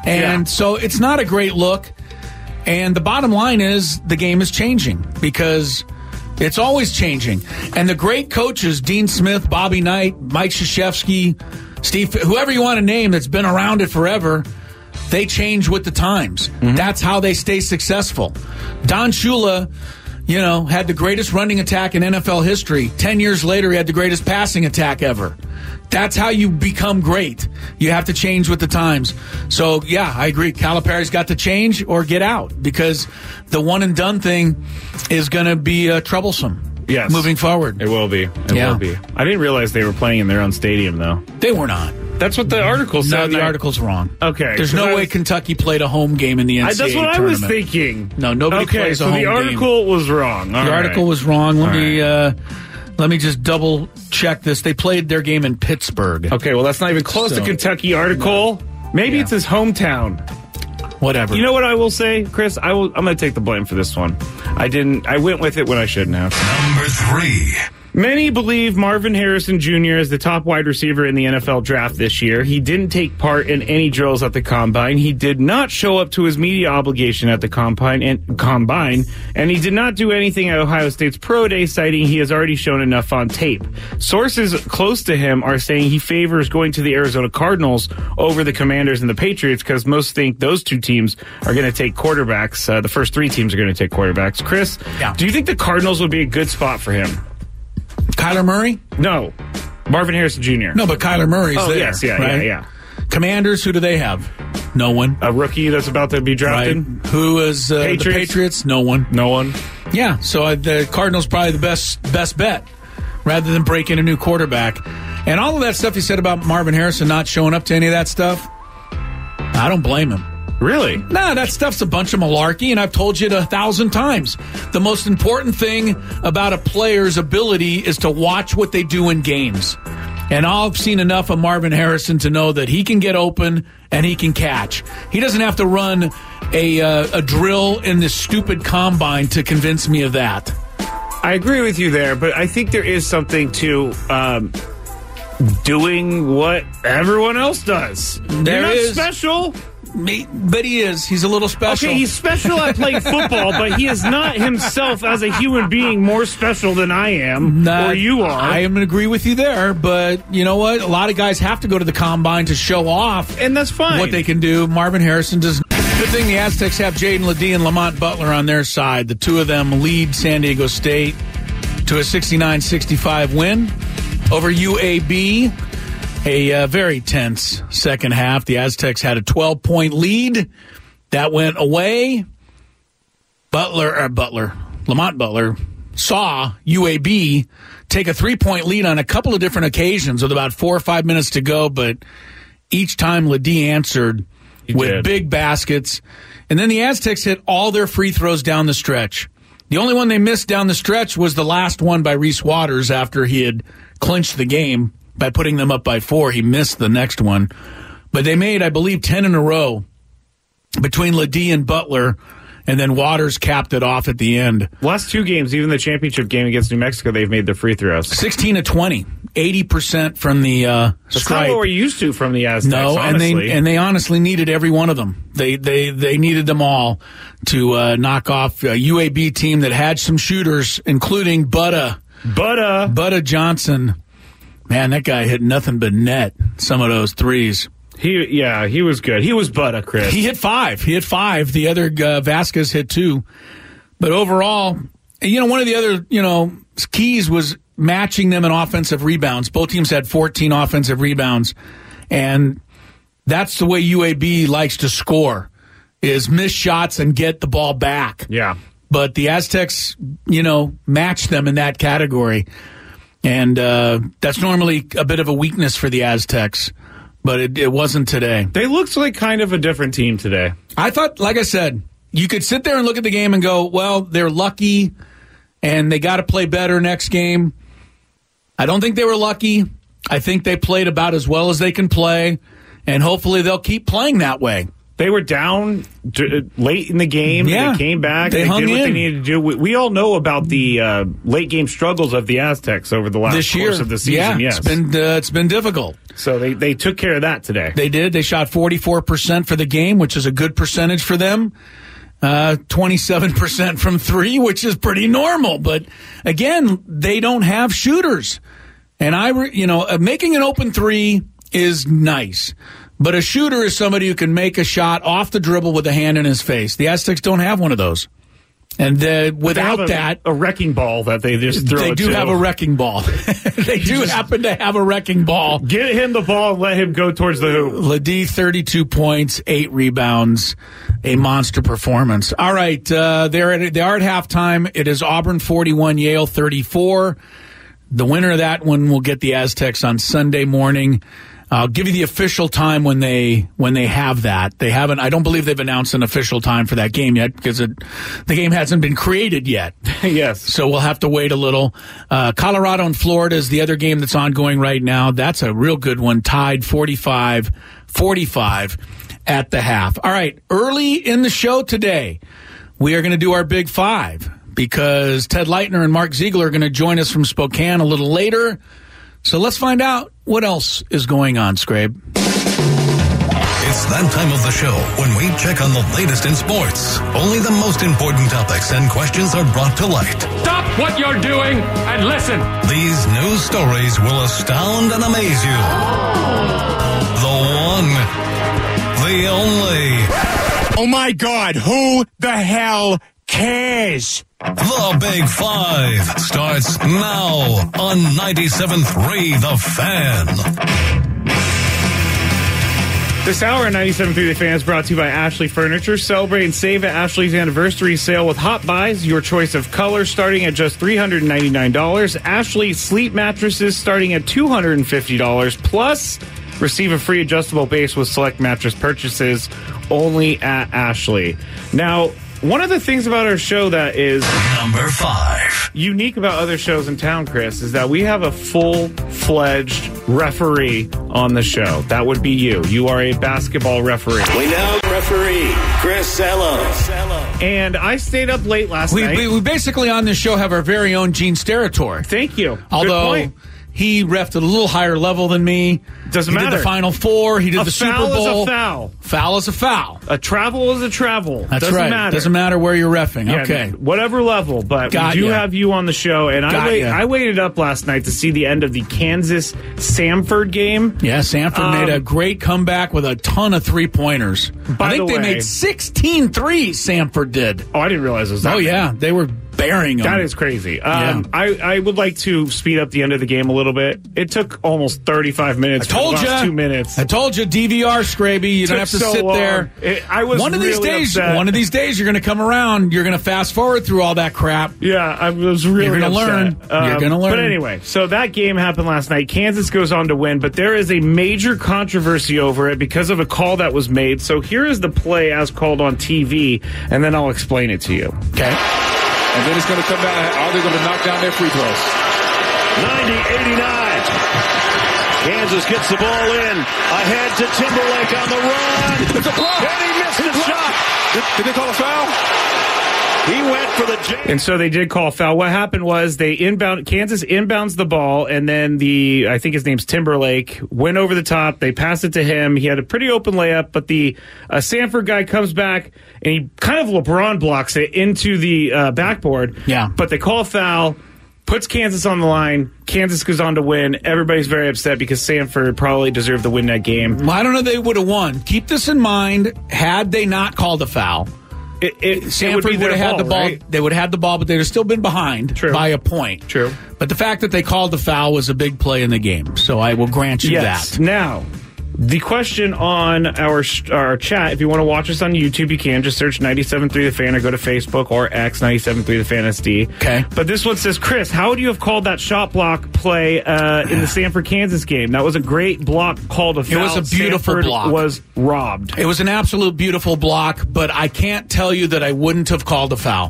Speaker 2: And
Speaker 3: Yeah.
Speaker 2: so it's not a great look. And the bottom line is the game is changing because it's always changing. And the great coaches, Dean Smith, Bobby Knight, Mike Krzyzewski, Steve, whoever you want to name that's been around it forever, they change with the times. Mm-hmm. That's how they stay successful. Don Shula, you know, had the greatest running attack in N F L history. Ten years later, he had the greatest passing attack ever. That's how you become great. You have to change with the times. So, yeah, I agree. Calipari's got to change or get out because the one-and-done thing is going to be uh, troublesome.
Speaker 3: Yes.
Speaker 2: Moving forward.
Speaker 3: It will be. It
Speaker 2: Yeah.
Speaker 3: will be. I didn't realize they were playing in their own stadium, though.
Speaker 2: They were not.
Speaker 3: That's what the article said.
Speaker 2: No, the
Speaker 3: I-
Speaker 2: article's wrong.
Speaker 3: Okay.
Speaker 2: There's
Speaker 3: 'cause
Speaker 2: no
Speaker 3: I
Speaker 2: way
Speaker 3: was-
Speaker 2: Kentucky played a home game in the N
Speaker 3: I,
Speaker 2: C double A
Speaker 3: that's what
Speaker 2: tournament.
Speaker 3: I was thinking.
Speaker 2: No, nobody
Speaker 3: okay,
Speaker 2: plays a
Speaker 3: so
Speaker 2: home
Speaker 3: the
Speaker 2: game.
Speaker 3: article was wrong.
Speaker 2: The
Speaker 3: All
Speaker 2: article
Speaker 3: right.
Speaker 2: was wrong. Let
Speaker 3: All
Speaker 2: me uh, let me just double check this. They played their game in Pittsburgh.
Speaker 3: Okay, well, that's not even close
Speaker 2: So-
Speaker 3: to Kentucky article. Maybe
Speaker 2: Yeah.
Speaker 3: it's his hometown.
Speaker 2: Whatever.
Speaker 3: You know what I will say, Chris? I will. I'm going to take the blame for this one. I didn't. I went with it when I shouldn't have.
Speaker 4: Number three.
Speaker 3: Many believe Marvin Harrison Junior is the top wide receiver in the N F L draft this year. He didn't take part in any drills at the Combine. He did not show up to his media obligation at the Combine, and, Combine, and he did not do anything at Ohio State's Pro Day, citing he has already shown enough on tape. Sources close to him are saying he favors going to the Arizona Cardinals over the Commanders and the Patriots because most think those two teams are going to take quarterbacks. Uh, the first three teams are going to take quarterbacks. Chris,
Speaker 2: Yeah.
Speaker 3: do you think the Cardinals would be a good spot for him?
Speaker 2: Kyler Murray?
Speaker 3: No. Marvin Harrison Junior
Speaker 2: No, but Kyler Murray's
Speaker 3: Oh,
Speaker 2: there.
Speaker 3: yes, yeah,
Speaker 2: right?
Speaker 3: yeah, yeah.
Speaker 2: Commanders, who do they have? No one.
Speaker 3: A rookie that's about to be
Speaker 2: Right.
Speaker 3: drafted?
Speaker 2: Who is uh, the
Speaker 3: Patriots?
Speaker 2: Patriots? No one.
Speaker 3: No one.
Speaker 2: Yeah, so uh, the Cardinals probably the best best bet rather than break in a new quarterback. And all of that stuff you said about Marvin Harrison not showing up to any of that stuff, I don't blame him.
Speaker 3: Really?
Speaker 2: Nah, that stuff's a bunch of malarkey, and I've told you it a thousand times. The most important thing about a player's ability is to watch what they do in games. And I've seen enough of Marvin Harrison to know that he can get open and he can catch. He doesn't have to run a, uh, a drill in this stupid combine to convince me of that.
Speaker 3: I agree with you there, but I think there is something to um, doing what everyone else does.
Speaker 2: There
Speaker 3: You're not
Speaker 2: is.
Speaker 3: special.
Speaker 2: Me, but he is. He's a little special.
Speaker 3: Okay, he's special at playing football, but he is not himself as a human being more special than I am
Speaker 2: Not-
Speaker 3: or you are.
Speaker 2: I am agree with you there, but you know what? A lot of guys have to go to the combine to show off
Speaker 3: and that's fine.
Speaker 2: what they can do. Marvin Harrison does. Good thing the Aztecs have Jaden Ledee and Lamont Butler on their side. The two of them lead San Diego State to a sixty-nine sixty-five win over U A B. A uh, very tense second half. The Aztecs had a twelve-point lead. That went away. Butler, uh, Butler, Lamont Butler saw U A B take a three-point lead on a couple of different occasions with about four or five minutes to go, but each time Ledee answered
Speaker 3: He
Speaker 2: with
Speaker 3: did.
Speaker 2: big baskets. And then the Aztecs hit all their free throws down the stretch. The only one they missed down the stretch was the last one by Reese Waters after he had clinched the game by putting them up by four. He missed the next one. But they made, I believe, ten in a row between Ledee and Butler, and then Waters capped it off at the end.
Speaker 3: Last two games, even the championship game against New Mexico, they've made their free throws.
Speaker 2: sixteen to twenty, eighty percent from the uh,
Speaker 3: That's
Speaker 2: stripe.
Speaker 3: not what we're used to from the Aztecs,
Speaker 2: No, and
Speaker 3: honestly.
Speaker 2: they and they honestly needed every one of them. They they they needed them all to uh, knock off a U A B team that had some shooters, including Butta
Speaker 3: But, uh...
Speaker 2: Butta Johnson. Man, that guy hit nothing but net. Some of those threes.
Speaker 3: He, yeah, he was good. He was Butta, Chris.
Speaker 2: He hit five. He hit five. The other uh, Vasquez hit two. But overall, you know, one of the other you know keys was matching them in offensive rebounds. Both teams had fourteen offensive rebounds, and that's the way U A B likes to score: is miss shots and get the ball back.
Speaker 3: Yeah.
Speaker 2: But the Aztecs, you know, matched them in that category. And uh, that's normally a bit of a weakness for the Aztecs, but it, it wasn't today.
Speaker 3: They looked like kind of a different team today.
Speaker 2: I thought, like I said, you could sit there and look at the game and go, well, they're lucky and they got to play better next game. I don't think they were lucky. I think they played about as well as they can play, and hopefully they'll keep playing that way.
Speaker 3: They were down d- late in the game.
Speaker 2: Yeah.
Speaker 3: They came back.
Speaker 2: They
Speaker 3: They,
Speaker 2: hung
Speaker 3: did what
Speaker 2: in.
Speaker 3: they needed to do. We, we all know about the uh, late game struggles of the Aztecs over the last
Speaker 2: This year,
Speaker 3: course of the season.
Speaker 2: yeah,
Speaker 3: yes,
Speaker 2: it's been uh, it's been difficult.
Speaker 3: so they, they took care of that today.
Speaker 2: They did. They shot forty-four percent for the game, which is a good percentage for them. Uh, twenty-seven percent from three, which is pretty normal. But again, they don't have shooters. And I, re- you know, uh, making an open three is nice. But a shooter is somebody who can make a shot off the dribble with a hand in his face. The Aztecs don't have one of those. And uh,
Speaker 3: They have
Speaker 2: without
Speaker 3: a,
Speaker 2: that,
Speaker 3: a wrecking ball that they just throw.
Speaker 2: they do
Speaker 3: to.
Speaker 2: have a wrecking ball. They do happen to have a wrecking ball.
Speaker 3: Get him the ball and let him go towards the hoop.
Speaker 2: Ledee, thirty-two points, eight rebounds, a monster performance. All right, uh, they're at, they are at halftime. It is Auburn forty-one, Yale thirty-four. The winner of that one will get the Aztecs on Sunday morning. I'll give you the official time when they when they have that. They haven't. I don't believe they've announced an official time for that game yet because it, the game hasn't been created yet.
Speaker 3: Yes.
Speaker 2: So we'll have to wait a little. Uh, Colorado and Florida is the other game that's ongoing right now. That's a real good one. Tied forty-five forty-five at the half. All right. Early in the show today, we are going to do our Big Five because Ted Leitner and Mark Ziegler are going to join us from Spokane a little later. So let's find out what else is going on, Scrabe.
Speaker 4: It's that time of the show when we check on the latest in sports. Only the most important topics and questions are brought to light.
Speaker 8: Stop what you're doing and listen.
Speaker 4: These news stories will astound and amaze you. The one, the only.
Speaker 6: Oh my God, who the hell cares?
Speaker 4: The Big Five starts now on ninety-seven point three The Fan.
Speaker 3: This hour on ninety-seven point three The Fan is brought to you by Ashley Furniture. Celebrate and save at Ashley's anniversary sale with Hot Buys. Your choice of colors starting at just three hundred ninety-nine dollars. Ashley sleep mattresses starting at two hundred fifty dollars. Plus, receive a free adjustable base with select mattress purchases only at Ashley. Now, one of the things about our show that is
Speaker 4: Number five.
Speaker 3: unique about other shows in town, Chris, is that we have a full-fledged referee on the show. That would be you. You are a basketball referee.
Speaker 7: We now referee Chris Sello.
Speaker 3: And I stayed up late last
Speaker 2: We,
Speaker 3: night.
Speaker 2: we, we basically on this show have our very own Gene Steratore.
Speaker 3: Thank you.
Speaker 2: Although
Speaker 3: Good point.
Speaker 2: he refed at a little higher level than me.
Speaker 3: Doesn't
Speaker 2: he
Speaker 3: matter.
Speaker 2: did the Final Four. He did
Speaker 3: A
Speaker 2: the Super
Speaker 3: foul is a
Speaker 2: Bowl.
Speaker 3: foul.
Speaker 2: Foul is a foul.
Speaker 3: A travel is a travel.
Speaker 2: That's
Speaker 3: Doesn't
Speaker 2: right.
Speaker 3: matter.
Speaker 2: Doesn't matter where you're reffing.
Speaker 3: Yeah,
Speaker 2: okay.
Speaker 3: whatever level, but
Speaker 2: Got
Speaker 3: we do
Speaker 2: ya.
Speaker 3: have you on the show, and I
Speaker 2: Got
Speaker 3: wait,
Speaker 2: ya.
Speaker 3: I waited up last night to see the end of the Kansas Samford game.
Speaker 2: Yeah, Samford
Speaker 3: Um,
Speaker 2: made a great comeback with a ton of three-pointers.
Speaker 3: By
Speaker 2: I think
Speaker 3: the
Speaker 2: they
Speaker 3: way-
Speaker 2: made sixteen threes, Samford did.
Speaker 3: Oh, I didn't realize it was that
Speaker 2: Oh,
Speaker 3: many.
Speaker 2: yeah. They were burying them.
Speaker 3: That is crazy. Um,
Speaker 2: Yeah.
Speaker 3: I, I would like to speed up the end of the game a little bit. It took almost thirty-five minutes.
Speaker 2: I told
Speaker 3: for the last
Speaker 2: you.
Speaker 3: two minutes.
Speaker 2: I told you, D V R, Scraby. You don't
Speaker 3: Took
Speaker 2: have to
Speaker 3: so
Speaker 2: sit
Speaker 3: long.
Speaker 2: there.
Speaker 3: It- I was
Speaker 2: one of these
Speaker 3: really
Speaker 2: days.
Speaker 3: upset.
Speaker 2: One of these days, you're going to come around. You're going to fast forward through all that crap.
Speaker 3: Yeah, I was really
Speaker 2: You're gonna
Speaker 3: upset.
Speaker 2: learn. You're gonna learn.
Speaker 3: But anyway, so that game happened last night. Kansas goes on to win, but there is a major controversy over it because of a call that was made. So here is the play as called on T V, and then I'll explain it to you.
Speaker 2: Okay.
Speaker 5: And then it's going to come down. Are they going to knock down their free throws?
Speaker 7: ninety eighty-nine. Kansas gets the ball in. Ahead to Timberlake on the run.
Speaker 5: It's a block.
Speaker 7: And he missed the shot.
Speaker 5: Did, did they call a foul?
Speaker 7: He went for the jam.
Speaker 3: And so they did call a foul. What happened was they inbound Kansas inbounds the ball, and then the I think his name's Timberlake went over the top. They passed it to him. He had a pretty open layup, but the uh, Samford guy comes back and he kind of LeBron blocks it into the uh, backboard.
Speaker 2: Yeah.
Speaker 3: But they call a foul. Puts Kansas on the line. Kansas goes on to win. Everybody's very upset because Samford probably deserved to win that game.
Speaker 2: Well, I don't know if they would have won. Keep this in mind. Had they not called a foul,
Speaker 3: It, it, it would
Speaker 2: Samford
Speaker 3: be
Speaker 2: would
Speaker 3: their
Speaker 2: have had the ball.
Speaker 3: right?
Speaker 2: They would have had the ball, but they'd have still been behind
Speaker 3: True.
Speaker 2: by a point.
Speaker 3: True.
Speaker 2: But the fact that they called the foul was a big play in the game. So I will grant you
Speaker 3: Yes.
Speaker 2: that.
Speaker 3: Now, the question on our our chat, if you want to watch us on YouTube, you can. Just search ninety-seven point three The Fan or go to Facebook or X ninety-seven point three The Fan S D.
Speaker 2: Okay.
Speaker 3: But this one says, Chris, how would you have called that shot block play uh, in the Samford-Kansas game? That was a great block called a foul.
Speaker 2: was a beautiful
Speaker 3: Samford
Speaker 2: block.
Speaker 3: was robbed.
Speaker 2: It was an absolute beautiful block, but I can't tell you that I wouldn't have called a foul.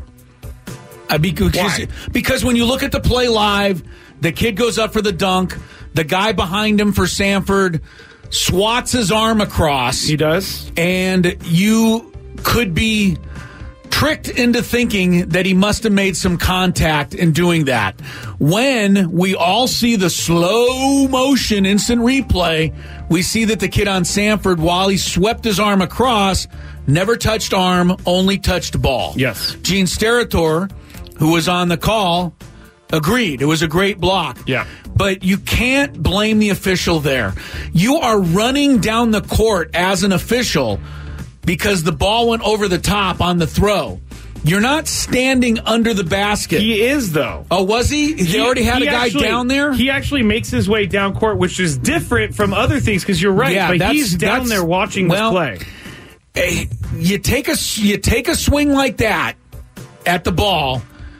Speaker 2: I because,
Speaker 3: Why?
Speaker 2: because when you look at the play live, the kid goes up for the dunk. The guy behind him for Samford swats his arm across.
Speaker 3: He does.
Speaker 2: And you could be tricked into thinking that he must have made some contact in doing that. When we all see the slow motion instant replay, we see that the kid on Samford, while he swept his arm across, never touched arm, only touched ball.
Speaker 3: Yes.
Speaker 2: Gene Steratore, who was on the call, agreed. It was a great block.
Speaker 3: Yeah.
Speaker 2: But you can't blame the official there. You are running down the court as an official because the ball went over the top on the throw. You're not standing under the basket.
Speaker 3: He is, though.
Speaker 2: Oh, was he? He, he already had he a guy
Speaker 3: actually,
Speaker 2: down there?
Speaker 3: He actually makes his way down court, which is different from other things, because you're right.
Speaker 2: Yeah,
Speaker 3: but
Speaker 2: that's,
Speaker 3: he's down
Speaker 2: that's,
Speaker 3: there watching
Speaker 2: well,
Speaker 3: this play.
Speaker 2: Hey, you take a you take a swing like that at the ball,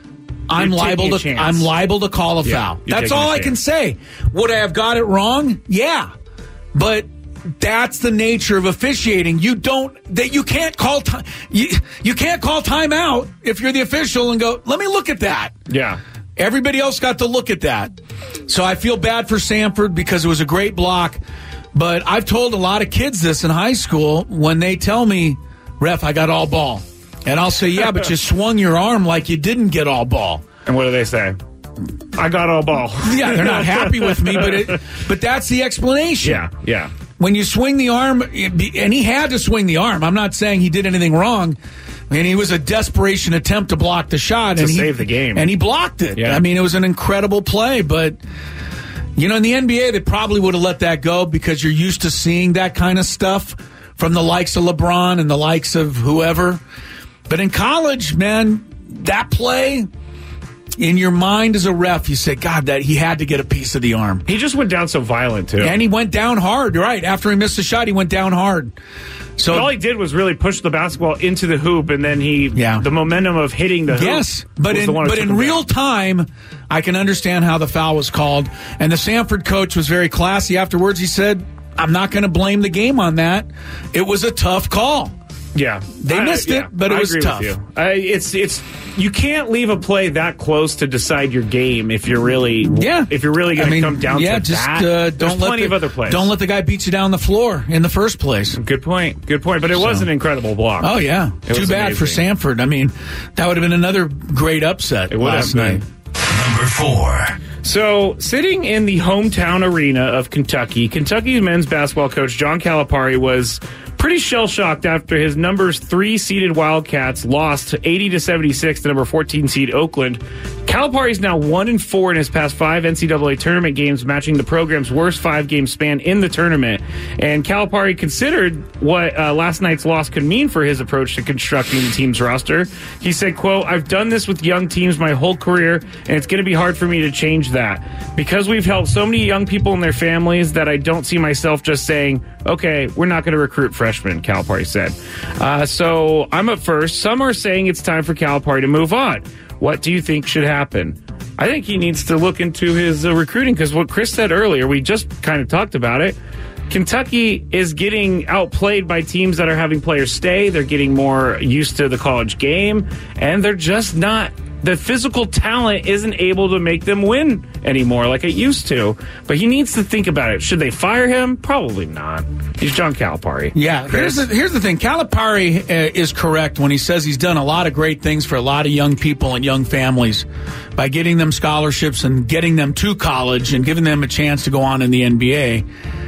Speaker 2: I'm
Speaker 3: You're
Speaker 2: liable to I'm liable to call a
Speaker 3: yeah,
Speaker 2: foul. That's all I
Speaker 3: chance.
Speaker 2: can say. Would I have got it wrong? Yeah. But that's the nature of officiating. You don't that you can't call time you, you can't call timeout if you're the official and go, "Let me look at that."
Speaker 3: Yeah.
Speaker 2: Everybody else got to look at that. So I feel bad for Samford because it was a great block. But I've told a lot of kids this in high school when they tell me, "Ref, I got all ball." And I'll say, "Yeah, but you swung your arm like you didn't get all ball."
Speaker 3: And what do they say? I got all ball.
Speaker 2: Yeah, they're not happy with me, but it, but that's the explanation.
Speaker 3: Yeah, yeah.
Speaker 2: When you swing the arm, and he had to swing the arm. I'm not saying he did anything wrong. I mean, he was a desperation attempt to block the shot.
Speaker 3: To
Speaker 2: and he,
Speaker 3: save the game.
Speaker 2: And he blocked it.
Speaker 3: Yeah.
Speaker 2: I mean, it was an incredible play, but... You know, in the N B A, they probably would have let that go because you're used to seeing that kind of stuff from the likes of LeBron and the likes of whoever. But in college, man, that play, in your mind as a ref, you say, God, that he had to get a piece of the arm.
Speaker 3: He just went down so violent, too.
Speaker 2: And he went down hard, right. After he missed the shot, he went down hard. So
Speaker 3: but all he did was really push the basketball into the hoop, and then he,
Speaker 2: yeah.
Speaker 3: the momentum of hitting the hoop.
Speaker 2: Yes, but in, but in real
Speaker 3: down.
Speaker 2: time, I can understand how the foul was called. And the Samford coach was very classy. Afterwards, he said, I'm not going to blame the game on that. It was a tough call.
Speaker 3: Yeah.
Speaker 2: They
Speaker 3: I,
Speaker 2: missed
Speaker 3: yeah,
Speaker 2: it, but it
Speaker 3: I
Speaker 2: was
Speaker 3: agree
Speaker 2: tough.
Speaker 3: With you. I, it's, it's, you can't leave a play that close to decide your game if you're really,
Speaker 2: yeah.
Speaker 3: if you're really going
Speaker 2: I mean,
Speaker 3: to come down
Speaker 2: yeah,
Speaker 3: to
Speaker 2: just,
Speaker 3: that.
Speaker 2: Uh,
Speaker 3: There's
Speaker 2: don't let
Speaker 3: plenty
Speaker 2: the,
Speaker 3: of other plays.
Speaker 2: Don't let the guy beat you down the floor in the first place.
Speaker 3: Good point. Good point. But it
Speaker 2: so.
Speaker 3: was an incredible block.
Speaker 2: Oh, yeah.
Speaker 3: It
Speaker 2: Too bad
Speaker 3: amazing.
Speaker 2: for Samford. I mean, that would have been another great upset
Speaker 3: it would
Speaker 2: last
Speaker 3: have
Speaker 2: night.
Speaker 4: Number four.
Speaker 3: So, sitting in the hometown arena of Kentucky, Kentucky men's basketball coach John Calipari was pretty shell-shocked after his numbers three seeded Wildcats lost eighty to seventy-six to number fourteen seed Oakland. Calipari is now one and four in his past five N C double A tournament games, matching the program's worst five-game span in the tournament. And Calipari considered what uh, last night's loss could mean for his approach to constructing the team's roster. He said, quote, "I've done this with young teams my whole career, and it's going to be hard for me to change that. Because we've helped so many young people and their families that I don't see myself just saying, okay, we're not going to recruit freshmen," Calipari said. Uh, so I'm up first. Some are saying it's time for Calipari to move on. What do you think should happen? I think he needs to look into his uh, recruiting, because what Chris said earlier, we just kind of talked about it. Kentucky is getting outplayed by teams that are having players stay. They're getting more used to the college game, and they're just not. The physical talent isn't able to make them win anymore like it used to. But he needs to think about it. Should they fire him? Probably not. He's John Calipari.
Speaker 2: Yeah, here's the, here's the thing. Calipari uh, is correct when he says he's done a lot of great things for a lot of young people and young families by getting them scholarships and getting them to college and giving them a chance to go on in the N B A.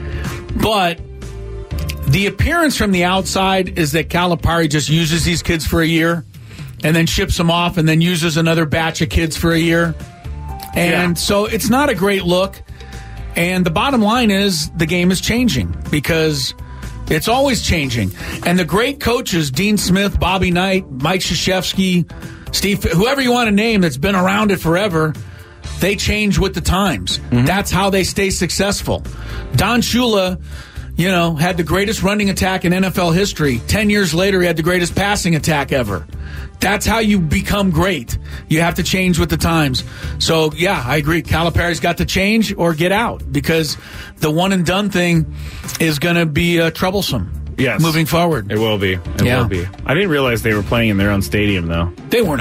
Speaker 2: But the appearance from the outside is that Calipari just uses these kids for a year and then ships them off and then uses another batch of kids for a year. And yeah. so it's not a great look. And the bottom line is the game is changing because it's always changing. And the great coaches, Dean Smith, Bobby Knight, Mike Krzyzewski, Steve, whoever you want to name that's been around it forever, they change with the times. Mm-hmm. That's how they stay successful. Don Shula, you know, had the greatest running attack in N F L history. Ten years later, he had the greatest passing attack ever. That's how you become great. You have to change with the times. So, yeah, I agree. Calipari's got to change or get out because the one-and-done thing is going to be uh, troublesome.
Speaker 3: Yes.
Speaker 2: Moving forward.
Speaker 3: It will be. It
Speaker 2: yeah.
Speaker 3: will be. I didn't realize they were playing in their own stadium, though.
Speaker 2: They were not.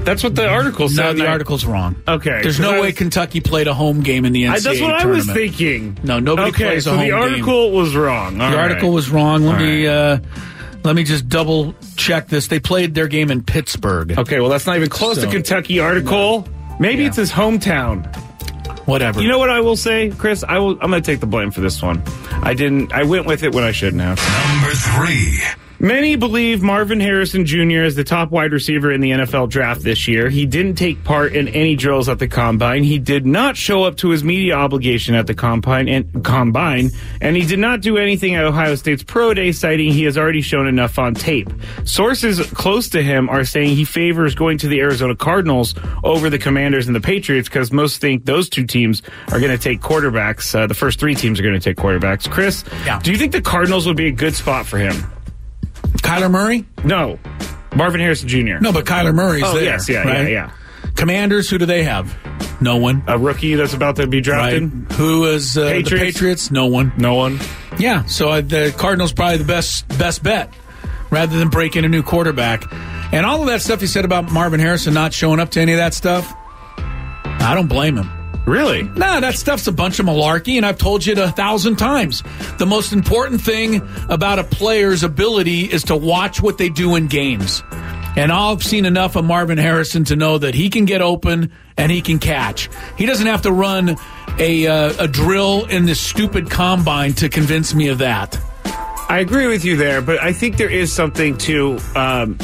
Speaker 3: That's what the article said.
Speaker 2: No, the
Speaker 3: I,
Speaker 2: article's wrong.
Speaker 3: Okay.
Speaker 2: There's no way Kentucky played a home game in the N C double A
Speaker 3: I, That's what
Speaker 2: tournament.
Speaker 3: I was thinking.
Speaker 2: No, nobody
Speaker 3: okay,
Speaker 2: plays a
Speaker 3: so
Speaker 2: home game.
Speaker 3: the article game. was wrong. All
Speaker 2: the
Speaker 3: right.
Speaker 2: article was wrong. Let
Speaker 3: All
Speaker 2: me
Speaker 3: right.
Speaker 2: uh, let me just double check this. They played their game in Pittsburgh.
Speaker 3: Okay, well, that's not even close
Speaker 2: So,
Speaker 3: to Kentucky article. Maybe
Speaker 2: yeah.
Speaker 3: it's his hometown.
Speaker 2: Whatever.
Speaker 3: You know what I will say, Chris? I will. I'm going to take the blame for this one. I didn't. I went with it when I shouldn't have.
Speaker 4: Number three.
Speaker 3: Many believe Marvin Harrison Junior is the top wide receiver in the N F L draft this year. He didn't take part in any drills at the Combine. He did not show up to his media obligation at the Combine, and, Combine, and he did not do anything at Ohio State's Pro Day, citing he has already shown enough on tape. Sources close to him are saying he favors going to the Arizona Cardinals over the Commanders and the Patriots because most think those two teams are going to take quarterbacks. Uh, the first three teams are going to take quarterbacks. Chris,
Speaker 2: yeah.
Speaker 3: do you think the Cardinals would be a good spot for him?
Speaker 2: Kyler Murray?
Speaker 3: No. Marvin Harrison Junior
Speaker 2: No, but Kyler Murray's
Speaker 3: oh,
Speaker 2: there.
Speaker 3: Yes, yeah,
Speaker 2: right?
Speaker 3: yeah, yeah.
Speaker 2: Commanders, who do they have? No one.
Speaker 3: A rookie that's about to be drafted?
Speaker 2: Right. Who is uh,
Speaker 3: Patriots?
Speaker 2: the Patriots? No one.
Speaker 3: No one.
Speaker 2: Yeah, so uh, the Cardinals probably the best best bet rather than break in a new quarterback. And all of that stuff you said about Marvin Harrison not showing up to any of that stuff, I don't blame him.
Speaker 3: Really?
Speaker 2: Nah, that stuff's a bunch of malarkey, and I've told you it a thousand times. The most important thing about a player's ability is to watch what they do in games. And I've seen enough of Marvin Harrison to know that he can get open and he can catch. He doesn't have to run a, uh, a drill in this stupid combine to convince me of that.
Speaker 3: I agree with you there, but I think there is something to um,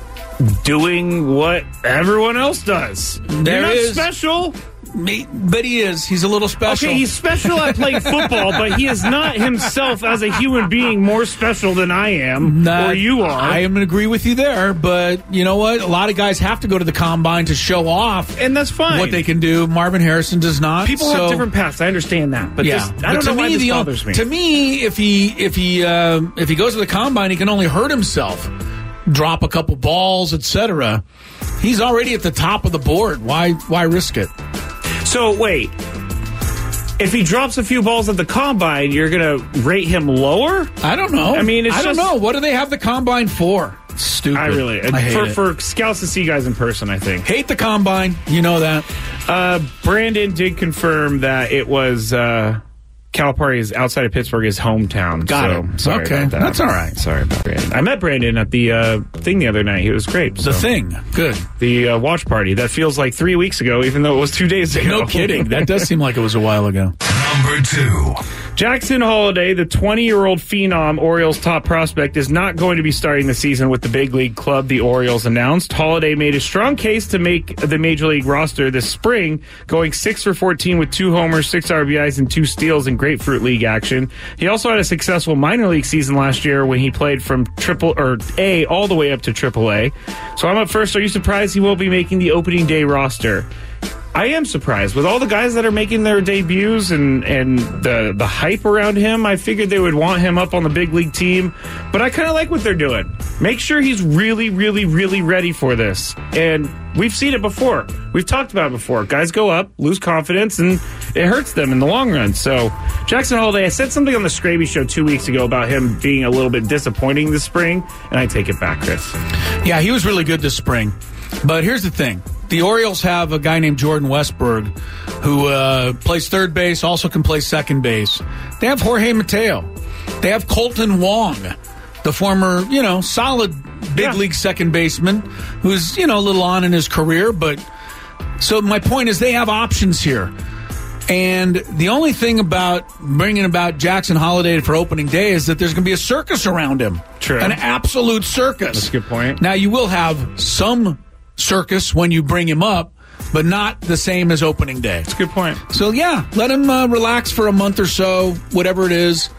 Speaker 3: doing what everyone else does.
Speaker 2: There
Speaker 3: You're not
Speaker 2: is.
Speaker 3: special.
Speaker 2: Me, but he is. He's a little special.
Speaker 3: Okay, he's special at playing football, but he is not himself as a human being more special than I am
Speaker 2: Not,
Speaker 3: or you are.
Speaker 2: I am going to agree with you there, but you know what? A lot of guys have to go to the combine to show off,
Speaker 3: and that's fine.
Speaker 2: What they can do. Marvin Harrison does not.
Speaker 3: People
Speaker 2: so,
Speaker 3: have different paths. I understand that, but
Speaker 2: yeah.
Speaker 3: this, I
Speaker 2: but
Speaker 3: don't
Speaker 2: to
Speaker 3: know
Speaker 2: me,
Speaker 3: why this
Speaker 2: the,
Speaker 3: bothers me.
Speaker 2: To me, if he if he uh, if he goes to the combine, he can only hurt himself, drop a couple balls, et cetera. He's already at the top of the board. Why why risk it?
Speaker 3: So, wait. If he drops a few balls at the combine, you're going to rate him lower?
Speaker 2: I don't know.
Speaker 3: I mean, it's
Speaker 2: I don't
Speaker 3: just,
Speaker 2: know. What do they have the combine for? Stupid.
Speaker 3: I really...
Speaker 2: I hate
Speaker 3: for,
Speaker 2: it.
Speaker 3: for scouts to see guys in person, I think.
Speaker 2: Hate the combine. You know that.
Speaker 3: Uh, Brandon did confirm that it was... Uh, Calipari is outside of Pittsburgh, his hometown.
Speaker 2: Got
Speaker 3: so,
Speaker 2: it.
Speaker 3: Sorry
Speaker 2: Okay.
Speaker 3: about that.
Speaker 2: That's all right.
Speaker 3: Sorry about Brandon. I met Brandon at the uh, thing the other night. He was great.
Speaker 2: The
Speaker 3: so.
Speaker 2: thing. Good.
Speaker 3: The uh, watch party. That feels like three weeks ago, even though it was two days ago.
Speaker 2: No kidding. That does seem like it was a while ago.
Speaker 4: Number two.
Speaker 3: Jackson Holliday, the twenty-year-old phenom, Orioles' top prospect, is not going to be starting the season with the big league club, the Orioles announced. Holliday made a strong case to make the major league roster this spring, going six for fourteen with two homers, six R B Is, and two steals in Grapefruit League action. He also had a successful minor league season last year when he played from triple or A all the way up to triple A. So I'm up first. Are you surprised he won't be making the opening day roster? I am surprised. With all the guys that are making their debuts and, and the, the hype around him, I figured they would want him up on the big league team. But I kind of like what they're doing. Make sure he's really, really, really ready for this. And we've seen it before. We've talked about it before. Guys go up, lose confidence, and it hurts them in the long run. So Jackson Holliday, I said something on the Scraby Show two weeks ago about him being a little bit disappointing this spring, and I take it back, Chris.
Speaker 2: Yeah, he was really good this spring. But here's the thing. The Orioles have a guy named Jordan Westberg who uh, plays third base, also can play second base. They have Jorge Mateo. They have Colton Wong, the former, you know, solid big
Speaker 3: yeah.
Speaker 2: league second baseman who's, you know, a little on in his career. But so my point is they have options here. And the only thing about bringing about Jackson Holliday for opening day is that there's going to be a circus around him.
Speaker 3: True.
Speaker 2: An absolute circus.
Speaker 3: That's a good point.
Speaker 2: Now, you will have some circus when you bring him up, but not the same as opening day.
Speaker 3: That's a good point.
Speaker 2: So, yeah, let him uh, relax for a month or so, whatever it is.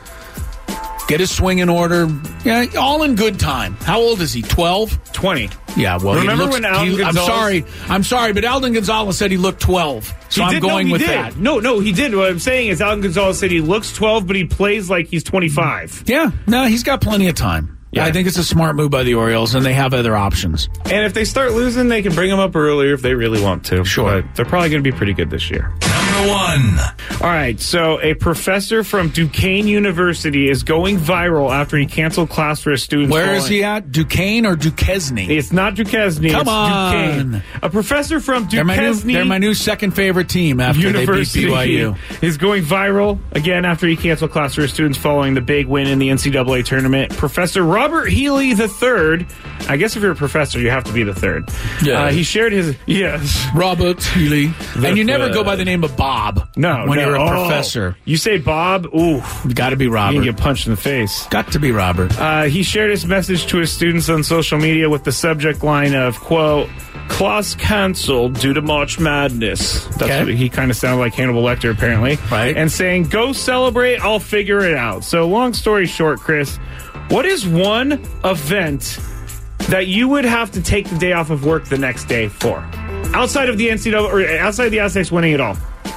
Speaker 2: Get his swing in order. Yeah, all in good time. How old is he? twelve?
Speaker 3: twenty.
Speaker 2: Yeah, well,
Speaker 3: Remember
Speaker 2: he looks,
Speaker 3: when Alden
Speaker 2: he, I'm
Speaker 3: Gonzalez-
Speaker 2: sorry. I'm sorry, but Alden Gonzalez said he looked twelve. So
Speaker 3: He
Speaker 2: I'm
Speaker 3: did-
Speaker 2: going
Speaker 3: no, he
Speaker 2: with
Speaker 3: did.
Speaker 2: that.
Speaker 3: No, no, he did. What I'm saying is Alden Gonzalez said he looks twelve, but he plays like he's twenty-five.
Speaker 2: Yeah, no, he's got plenty of time.
Speaker 3: Yeah.
Speaker 2: I think it's a smart move by the Orioles, and they have other options.
Speaker 3: And if they start losing, they can bring him up earlier if they really want to.
Speaker 2: Sure.
Speaker 3: But they're probably going to be pretty good this year.
Speaker 4: Number one.
Speaker 3: All right, so a professor from Duquesne University is going viral after he canceled class for his students.
Speaker 2: Where
Speaker 3: falling.
Speaker 2: is he at? Duquesne or Duquesne?
Speaker 3: It's not Duquesne.
Speaker 2: Come
Speaker 3: it's
Speaker 2: on.
Speaker 3: Duquesne. A professor from
Speaker 2: They're my, new,
Speaker 3: Duquesne
Speaker 2: they're my new second favorite team after
Speaker 3: University
Speaker 2: they beat B Y U.
Speaker 3: is going viral again after he canceled class for his students following the big win in the N C double A tournament. Professor Robert Healy the third. I guess if you're a professor, you have to be the third.
Speaker 2: Yeah.
Speaker 3: Uh, he shared his yes.
Speaker 2: Robert Healy. And you never
Speaker 3: third.
Speaker 2: go by the name of Bob.
Speaker 3: No,
Speaker 2: when
Speaker 3: no.
Speaker 2: you're a
Speaker 3: Oh.
Speaker 2: professor.
Speaker 3: You say Bob, ooh,
Speaker 2: You got to be
Speaker 3: you
Speaker 2: Robert.
Speaker 3: can get punched in the face.
Speaker 2: Got to be Robert.
Speaker 3: Uh, he shared his message to his students on social media with the subject line of, quote, class canceled due to March Madness. That's
Speaker 2: Okay.
Speaker 3: what he kind of sounded like Hannibal Lecter, apparently.
Speaker 2: Right.
Speaker 3: And saying, go celebrate, I'll figure it out. So long story short, Chris, what is one event that you would have to take the day off of work the next day for? Outside of the N C double A, or outside of the Aztecs winning it all.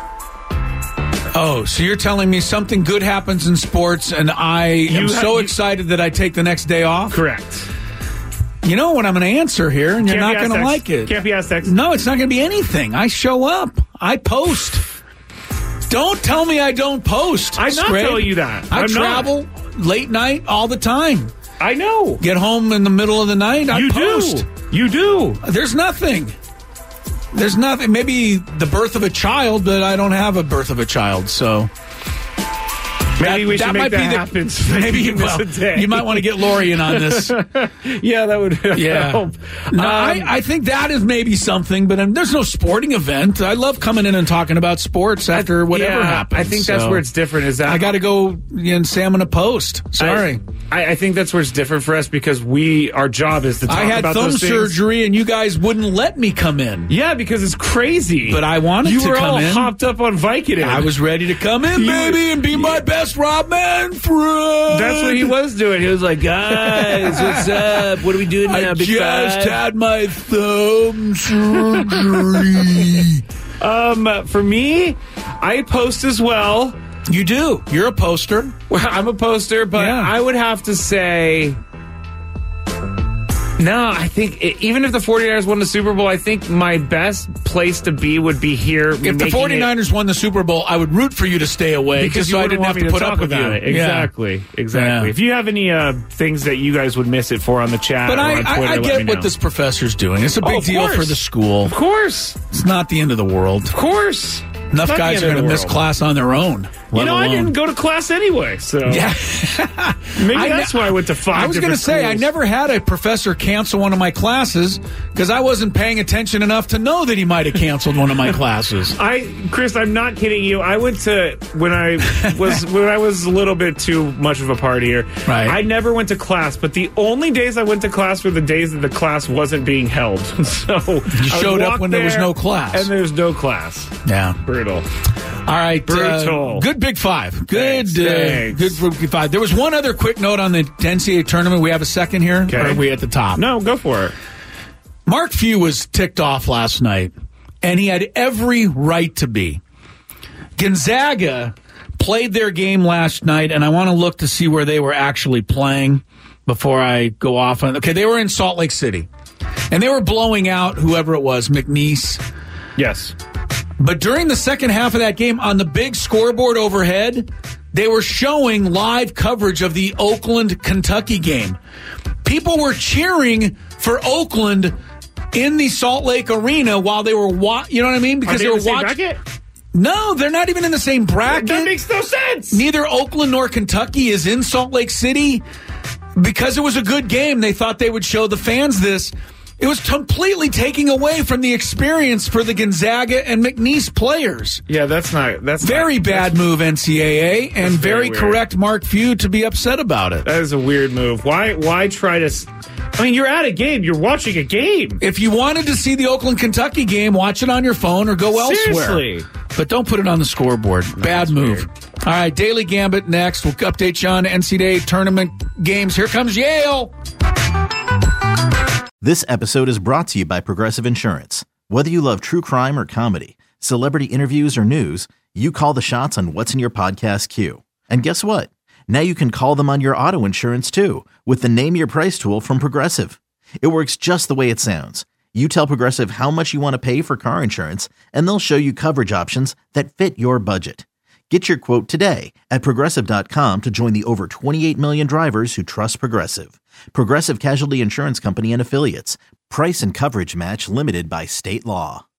Speaker 2: Oh, so you're telling me something good happens in sports and I am
Speaker 3: You ha-
Speaker 2: so
Speaker 3: you-
Speaker 2: excited that I take the next day off?
Speaker 3: Correct.
Speaker 2: You know what I'm going to answer here, and you're
Speaker 3: Can't
Speaker 2: not
Speaker 3: be
Speaker 2: going to
Speaker 3: Aztecs.
Speaker 2: like it.
Speaker 3: Can't be Aztecs.
Speaker 2: No, it's not going to be anything. I show up. I post. Don't tell me I don't post.
Speaker 3: I'm not
Speaker 2: Scrape.
Speaker 3: telling you that.
Speaker 2: I
Speaker 3: I'm
Speaker 2: travel late night all the time.
Speaker 3: I know.
Speaker 2: Get home in the middle of the night. I
Speaker 3: You
Speaker 2: post.
Speaker 3: do. You do.
Speaker 2: There's nothing. There's nothing. Maybe the birth of a child, but I don't have a birth of a child, so.
Speaker 3: Maybe
Speaker 2: That-
Speaker 3: we should
Speaker 2: that
Speaker 3: make
Speaker 2: might
Speaker 3: that
Speaker 2: be the-
Speaker 3: happen. So
Speaker 2: Maybe
Speaker 3: you
Speaker 2: well,
Speaker 3: miss a day.
Speaker 2: you might want to get Lori in on this.
Speaker 3: Yeah, that would
Speaker 2: Yeah.
Speaker 3: help.
Speaker 2: No,
Speaker 3: Um,
Speaker 2: I, I think that is maybe something, but um, there's no sporting event. I love coming in and talking about sports after whatever
Speaker 3: yeah,
Speaker 2: happens.
Speaker 3: I think that's
Speaker 2: so
Speaker 3: where it's different. Is that
Speaker 2: I got to go and say I'm going to post. Sorry.
Speaker 3: I, I think that's where it's different for us because we our job is to talk
Speaker 2: I had
Speaker 3: about
Speaker 2: thumb
Speaker 3: those things.
Speaker 2: surgery, and you guys wouldn't let me come in.
Speaker 3: Yeah, because it's crazy.
Speaker 2: But I wanted
Speaker 3: you
Speaker 2: to
Speaker 3: were
Speaker 2: come
Speaker 3: all
Speaker 2: in.
Speaker 3: hopped up on Vicodin.
Speaker 2: I was ready to come in,
Speaker 3: You-
Speaker 2: baby, and be my best Rob Manfred.
Speaker 3: That's what he was doing. He was like, guys, what's up? What are we doing now?
Speaker 2: I
Speaker 3: Big
Speaker 2: just
Speaker 3: Five?
Speaker 2: had my thumb surgery.
Speaker 3: Um, for me, I post as well.
Speaker 2: You do. You're a poster.
Speaker 3: Well, I'm a poster, but
Speaker 2: Yeah.
Speaker 3: I would have to say. No, I think it, even if the 49ers won the Super Bowl, I think my best place to be would be here.
Speaker 2: If the
Speaker 3: making
Speaker 2: 49ers
Speaker 3: it,
Speaker 2: won the Super Bowl, I would root for you to stay away
Speaker 3: because
Speaker 2: just
Speaker 3: you
Speaker 2: so I
Speaker 3: wouldn't
Speaker 2: didn't
Speaker 3: want
Speaker 2: have
Speaker 3: me
Speaker 2: to
Speaker 3: to
Speaker 2: put
Speaker 3: talk
Speaker 2: up with
Speaker 3: about
Speaker 2: you.
Speaker 3: it.
Speaker 2: Yeah.
Speaker 3: Exactly, exactly.
Speaker 2: Yeah.
Speaker 3: If you have any uh, things that you guys would miss it for on the chat,
Speaker 2: But
Speaker 3: or
Speaker 2: I,
Speaker 3: on
Speaker 2: I,
Speaker 3: Twitter,
Speaker 2: I
Speaker 3: let
Speaker 2: get
Speaker 3: me
Speaker 2: what
Speaker 3: know.
Speaker 2: this professor's doing. It's a
Speaker 3: Oh,
Speaker 2: big
Speaker 3: of
Speaker 2: deal
Speaker 3: course.
Speaker 2: for the school.
Speaker 3: Of course,
Speaker 2: It's not the end of the world.
Speaker 3: of course.
Speaker 2: Enough
Speaker 3: Not the
Speaker 2: guys
Speaker 3: end
Speaker 2: are
Speaker 3: of
Speaker 2: going to
Speaker 3: the
Speaker 2: miss
Speaker 3: world.
Speaker 2: class on their own.
Speaker 3: You
Speaker 2: let
Speaker 3: know, I
Speaker 2: alone-
Speaker 3: didn't go to class anyway, so
Speaker 2: Yeah.
Speaker 3: maybe
Speaker 2: I
Speaker 3: that's
Speaker 2: ne-
Speaker 3: why I went to five.
Speaker 2: I was
Speaker 3: going to
Speaker 2: say, I never had a professor cancel one of my classes because I wasn't paying attention enough to know that he might have canceled one of my classes.
Speaker 3: I, Chris, I'm not kidding you. I went to when I was when I was a little bit too much of a partier.
Speaker 2: Right.
Speaker 3: I never went to class, but the only days I went to class were the days that the class wasn't being held. So
Speaker 2: You showed up when there was no class.
Speaker 3: and there's no class.
Speaker 2: Yeah.
Speaker 3: Brutal.
Speaker 2: All right.
Speaker 3: Brutal.
Speaker 2: Uh, good Big Five. Good.
Speaker 3: Thanks,
Speaker 2: uh,
Speaker 3: thanks.
Speaker 2: Good for Big Five. There was one other quick note on the N C double A tournament. We have a second here.
Speaker 3: Okay.
Speaker 2: Or are we at the top?
Speaker 3: No, go for it.
Speaker 2: Mark Few was ticked off last night, and he had every right to be. Gonzaga played their game last night, and I want to look to see where they were actually playing before I go off on. Okay, they were in Salt Lake City, and they were blowing out whoever it was, McNeese.
Speaker 3: Yes.
Speaker 2: But during the second half of that game, on the big scoreboard overhead, they were showing live coverage of the Oakland, Kentucky game. People were cheering for Oakland in the Salt Lake Arena while they were wa- you know what I mean? Because
Speaker 3: Are they
Speaker 2: they
Speaker 3: in
Speaker 2: were
Speaker 3: the same
Speaker 2: watching.
Speaker 3: bracket?
Speaker 2: No, they're not even in the same bracket.
Speaker 3: That makes no sense.
Speaker 2: Neither Oakland nor Kentucky is in Salt Lake City. Because it was a good game, they thought they would show the fans this. It was completely taking away from the experience for the Gonzaga and McNeese players.
Speaker 3: Yeah, that's not. That's
Speaker 2: Very
Speaker 3: not,
Speaker 2: bad move, N C double A, and
Speaker 3: very
Speaker 2: very
Speaker 3: weird.
Speaker 2: correct Mark Few to be upset about it.
Speaker 3: That is a weird move. Why? Why try to? s- I mean, you're at a game. You're watching a game.
Speaker 2: If you wanted to see the Oakland, Kentucky game, watch it on your phone or go elsewhere.
Speaker 3: Seriously.
Speaker 2: But don't put it on the scoreboard. Bad move.
Speaker 3: weird.
Speaker 2: All right, Daily Gambit next. We'll update you on N C double A tournament games. Here comes Yale.
Speaker 1: This episode is brought to you by Progressive Insurance. Whether you love true crime or comedy, celebrity interviews or news, you call the shots on what's in your podcast queue. And guess what? Now you can call them on your auto insurance too with the Name Your Price tool from Progressive. It works just the way it sounds. You tell Progressive how much you want to pay for car insurance, and they'll show you coverage options that fit your budget. Get your quote today at Progressive dot com to join the over twenty-eight million drivers who trust Progressive. Progressive Casualty Insurance Company and Affiliates. Price and coverage match limited by state law.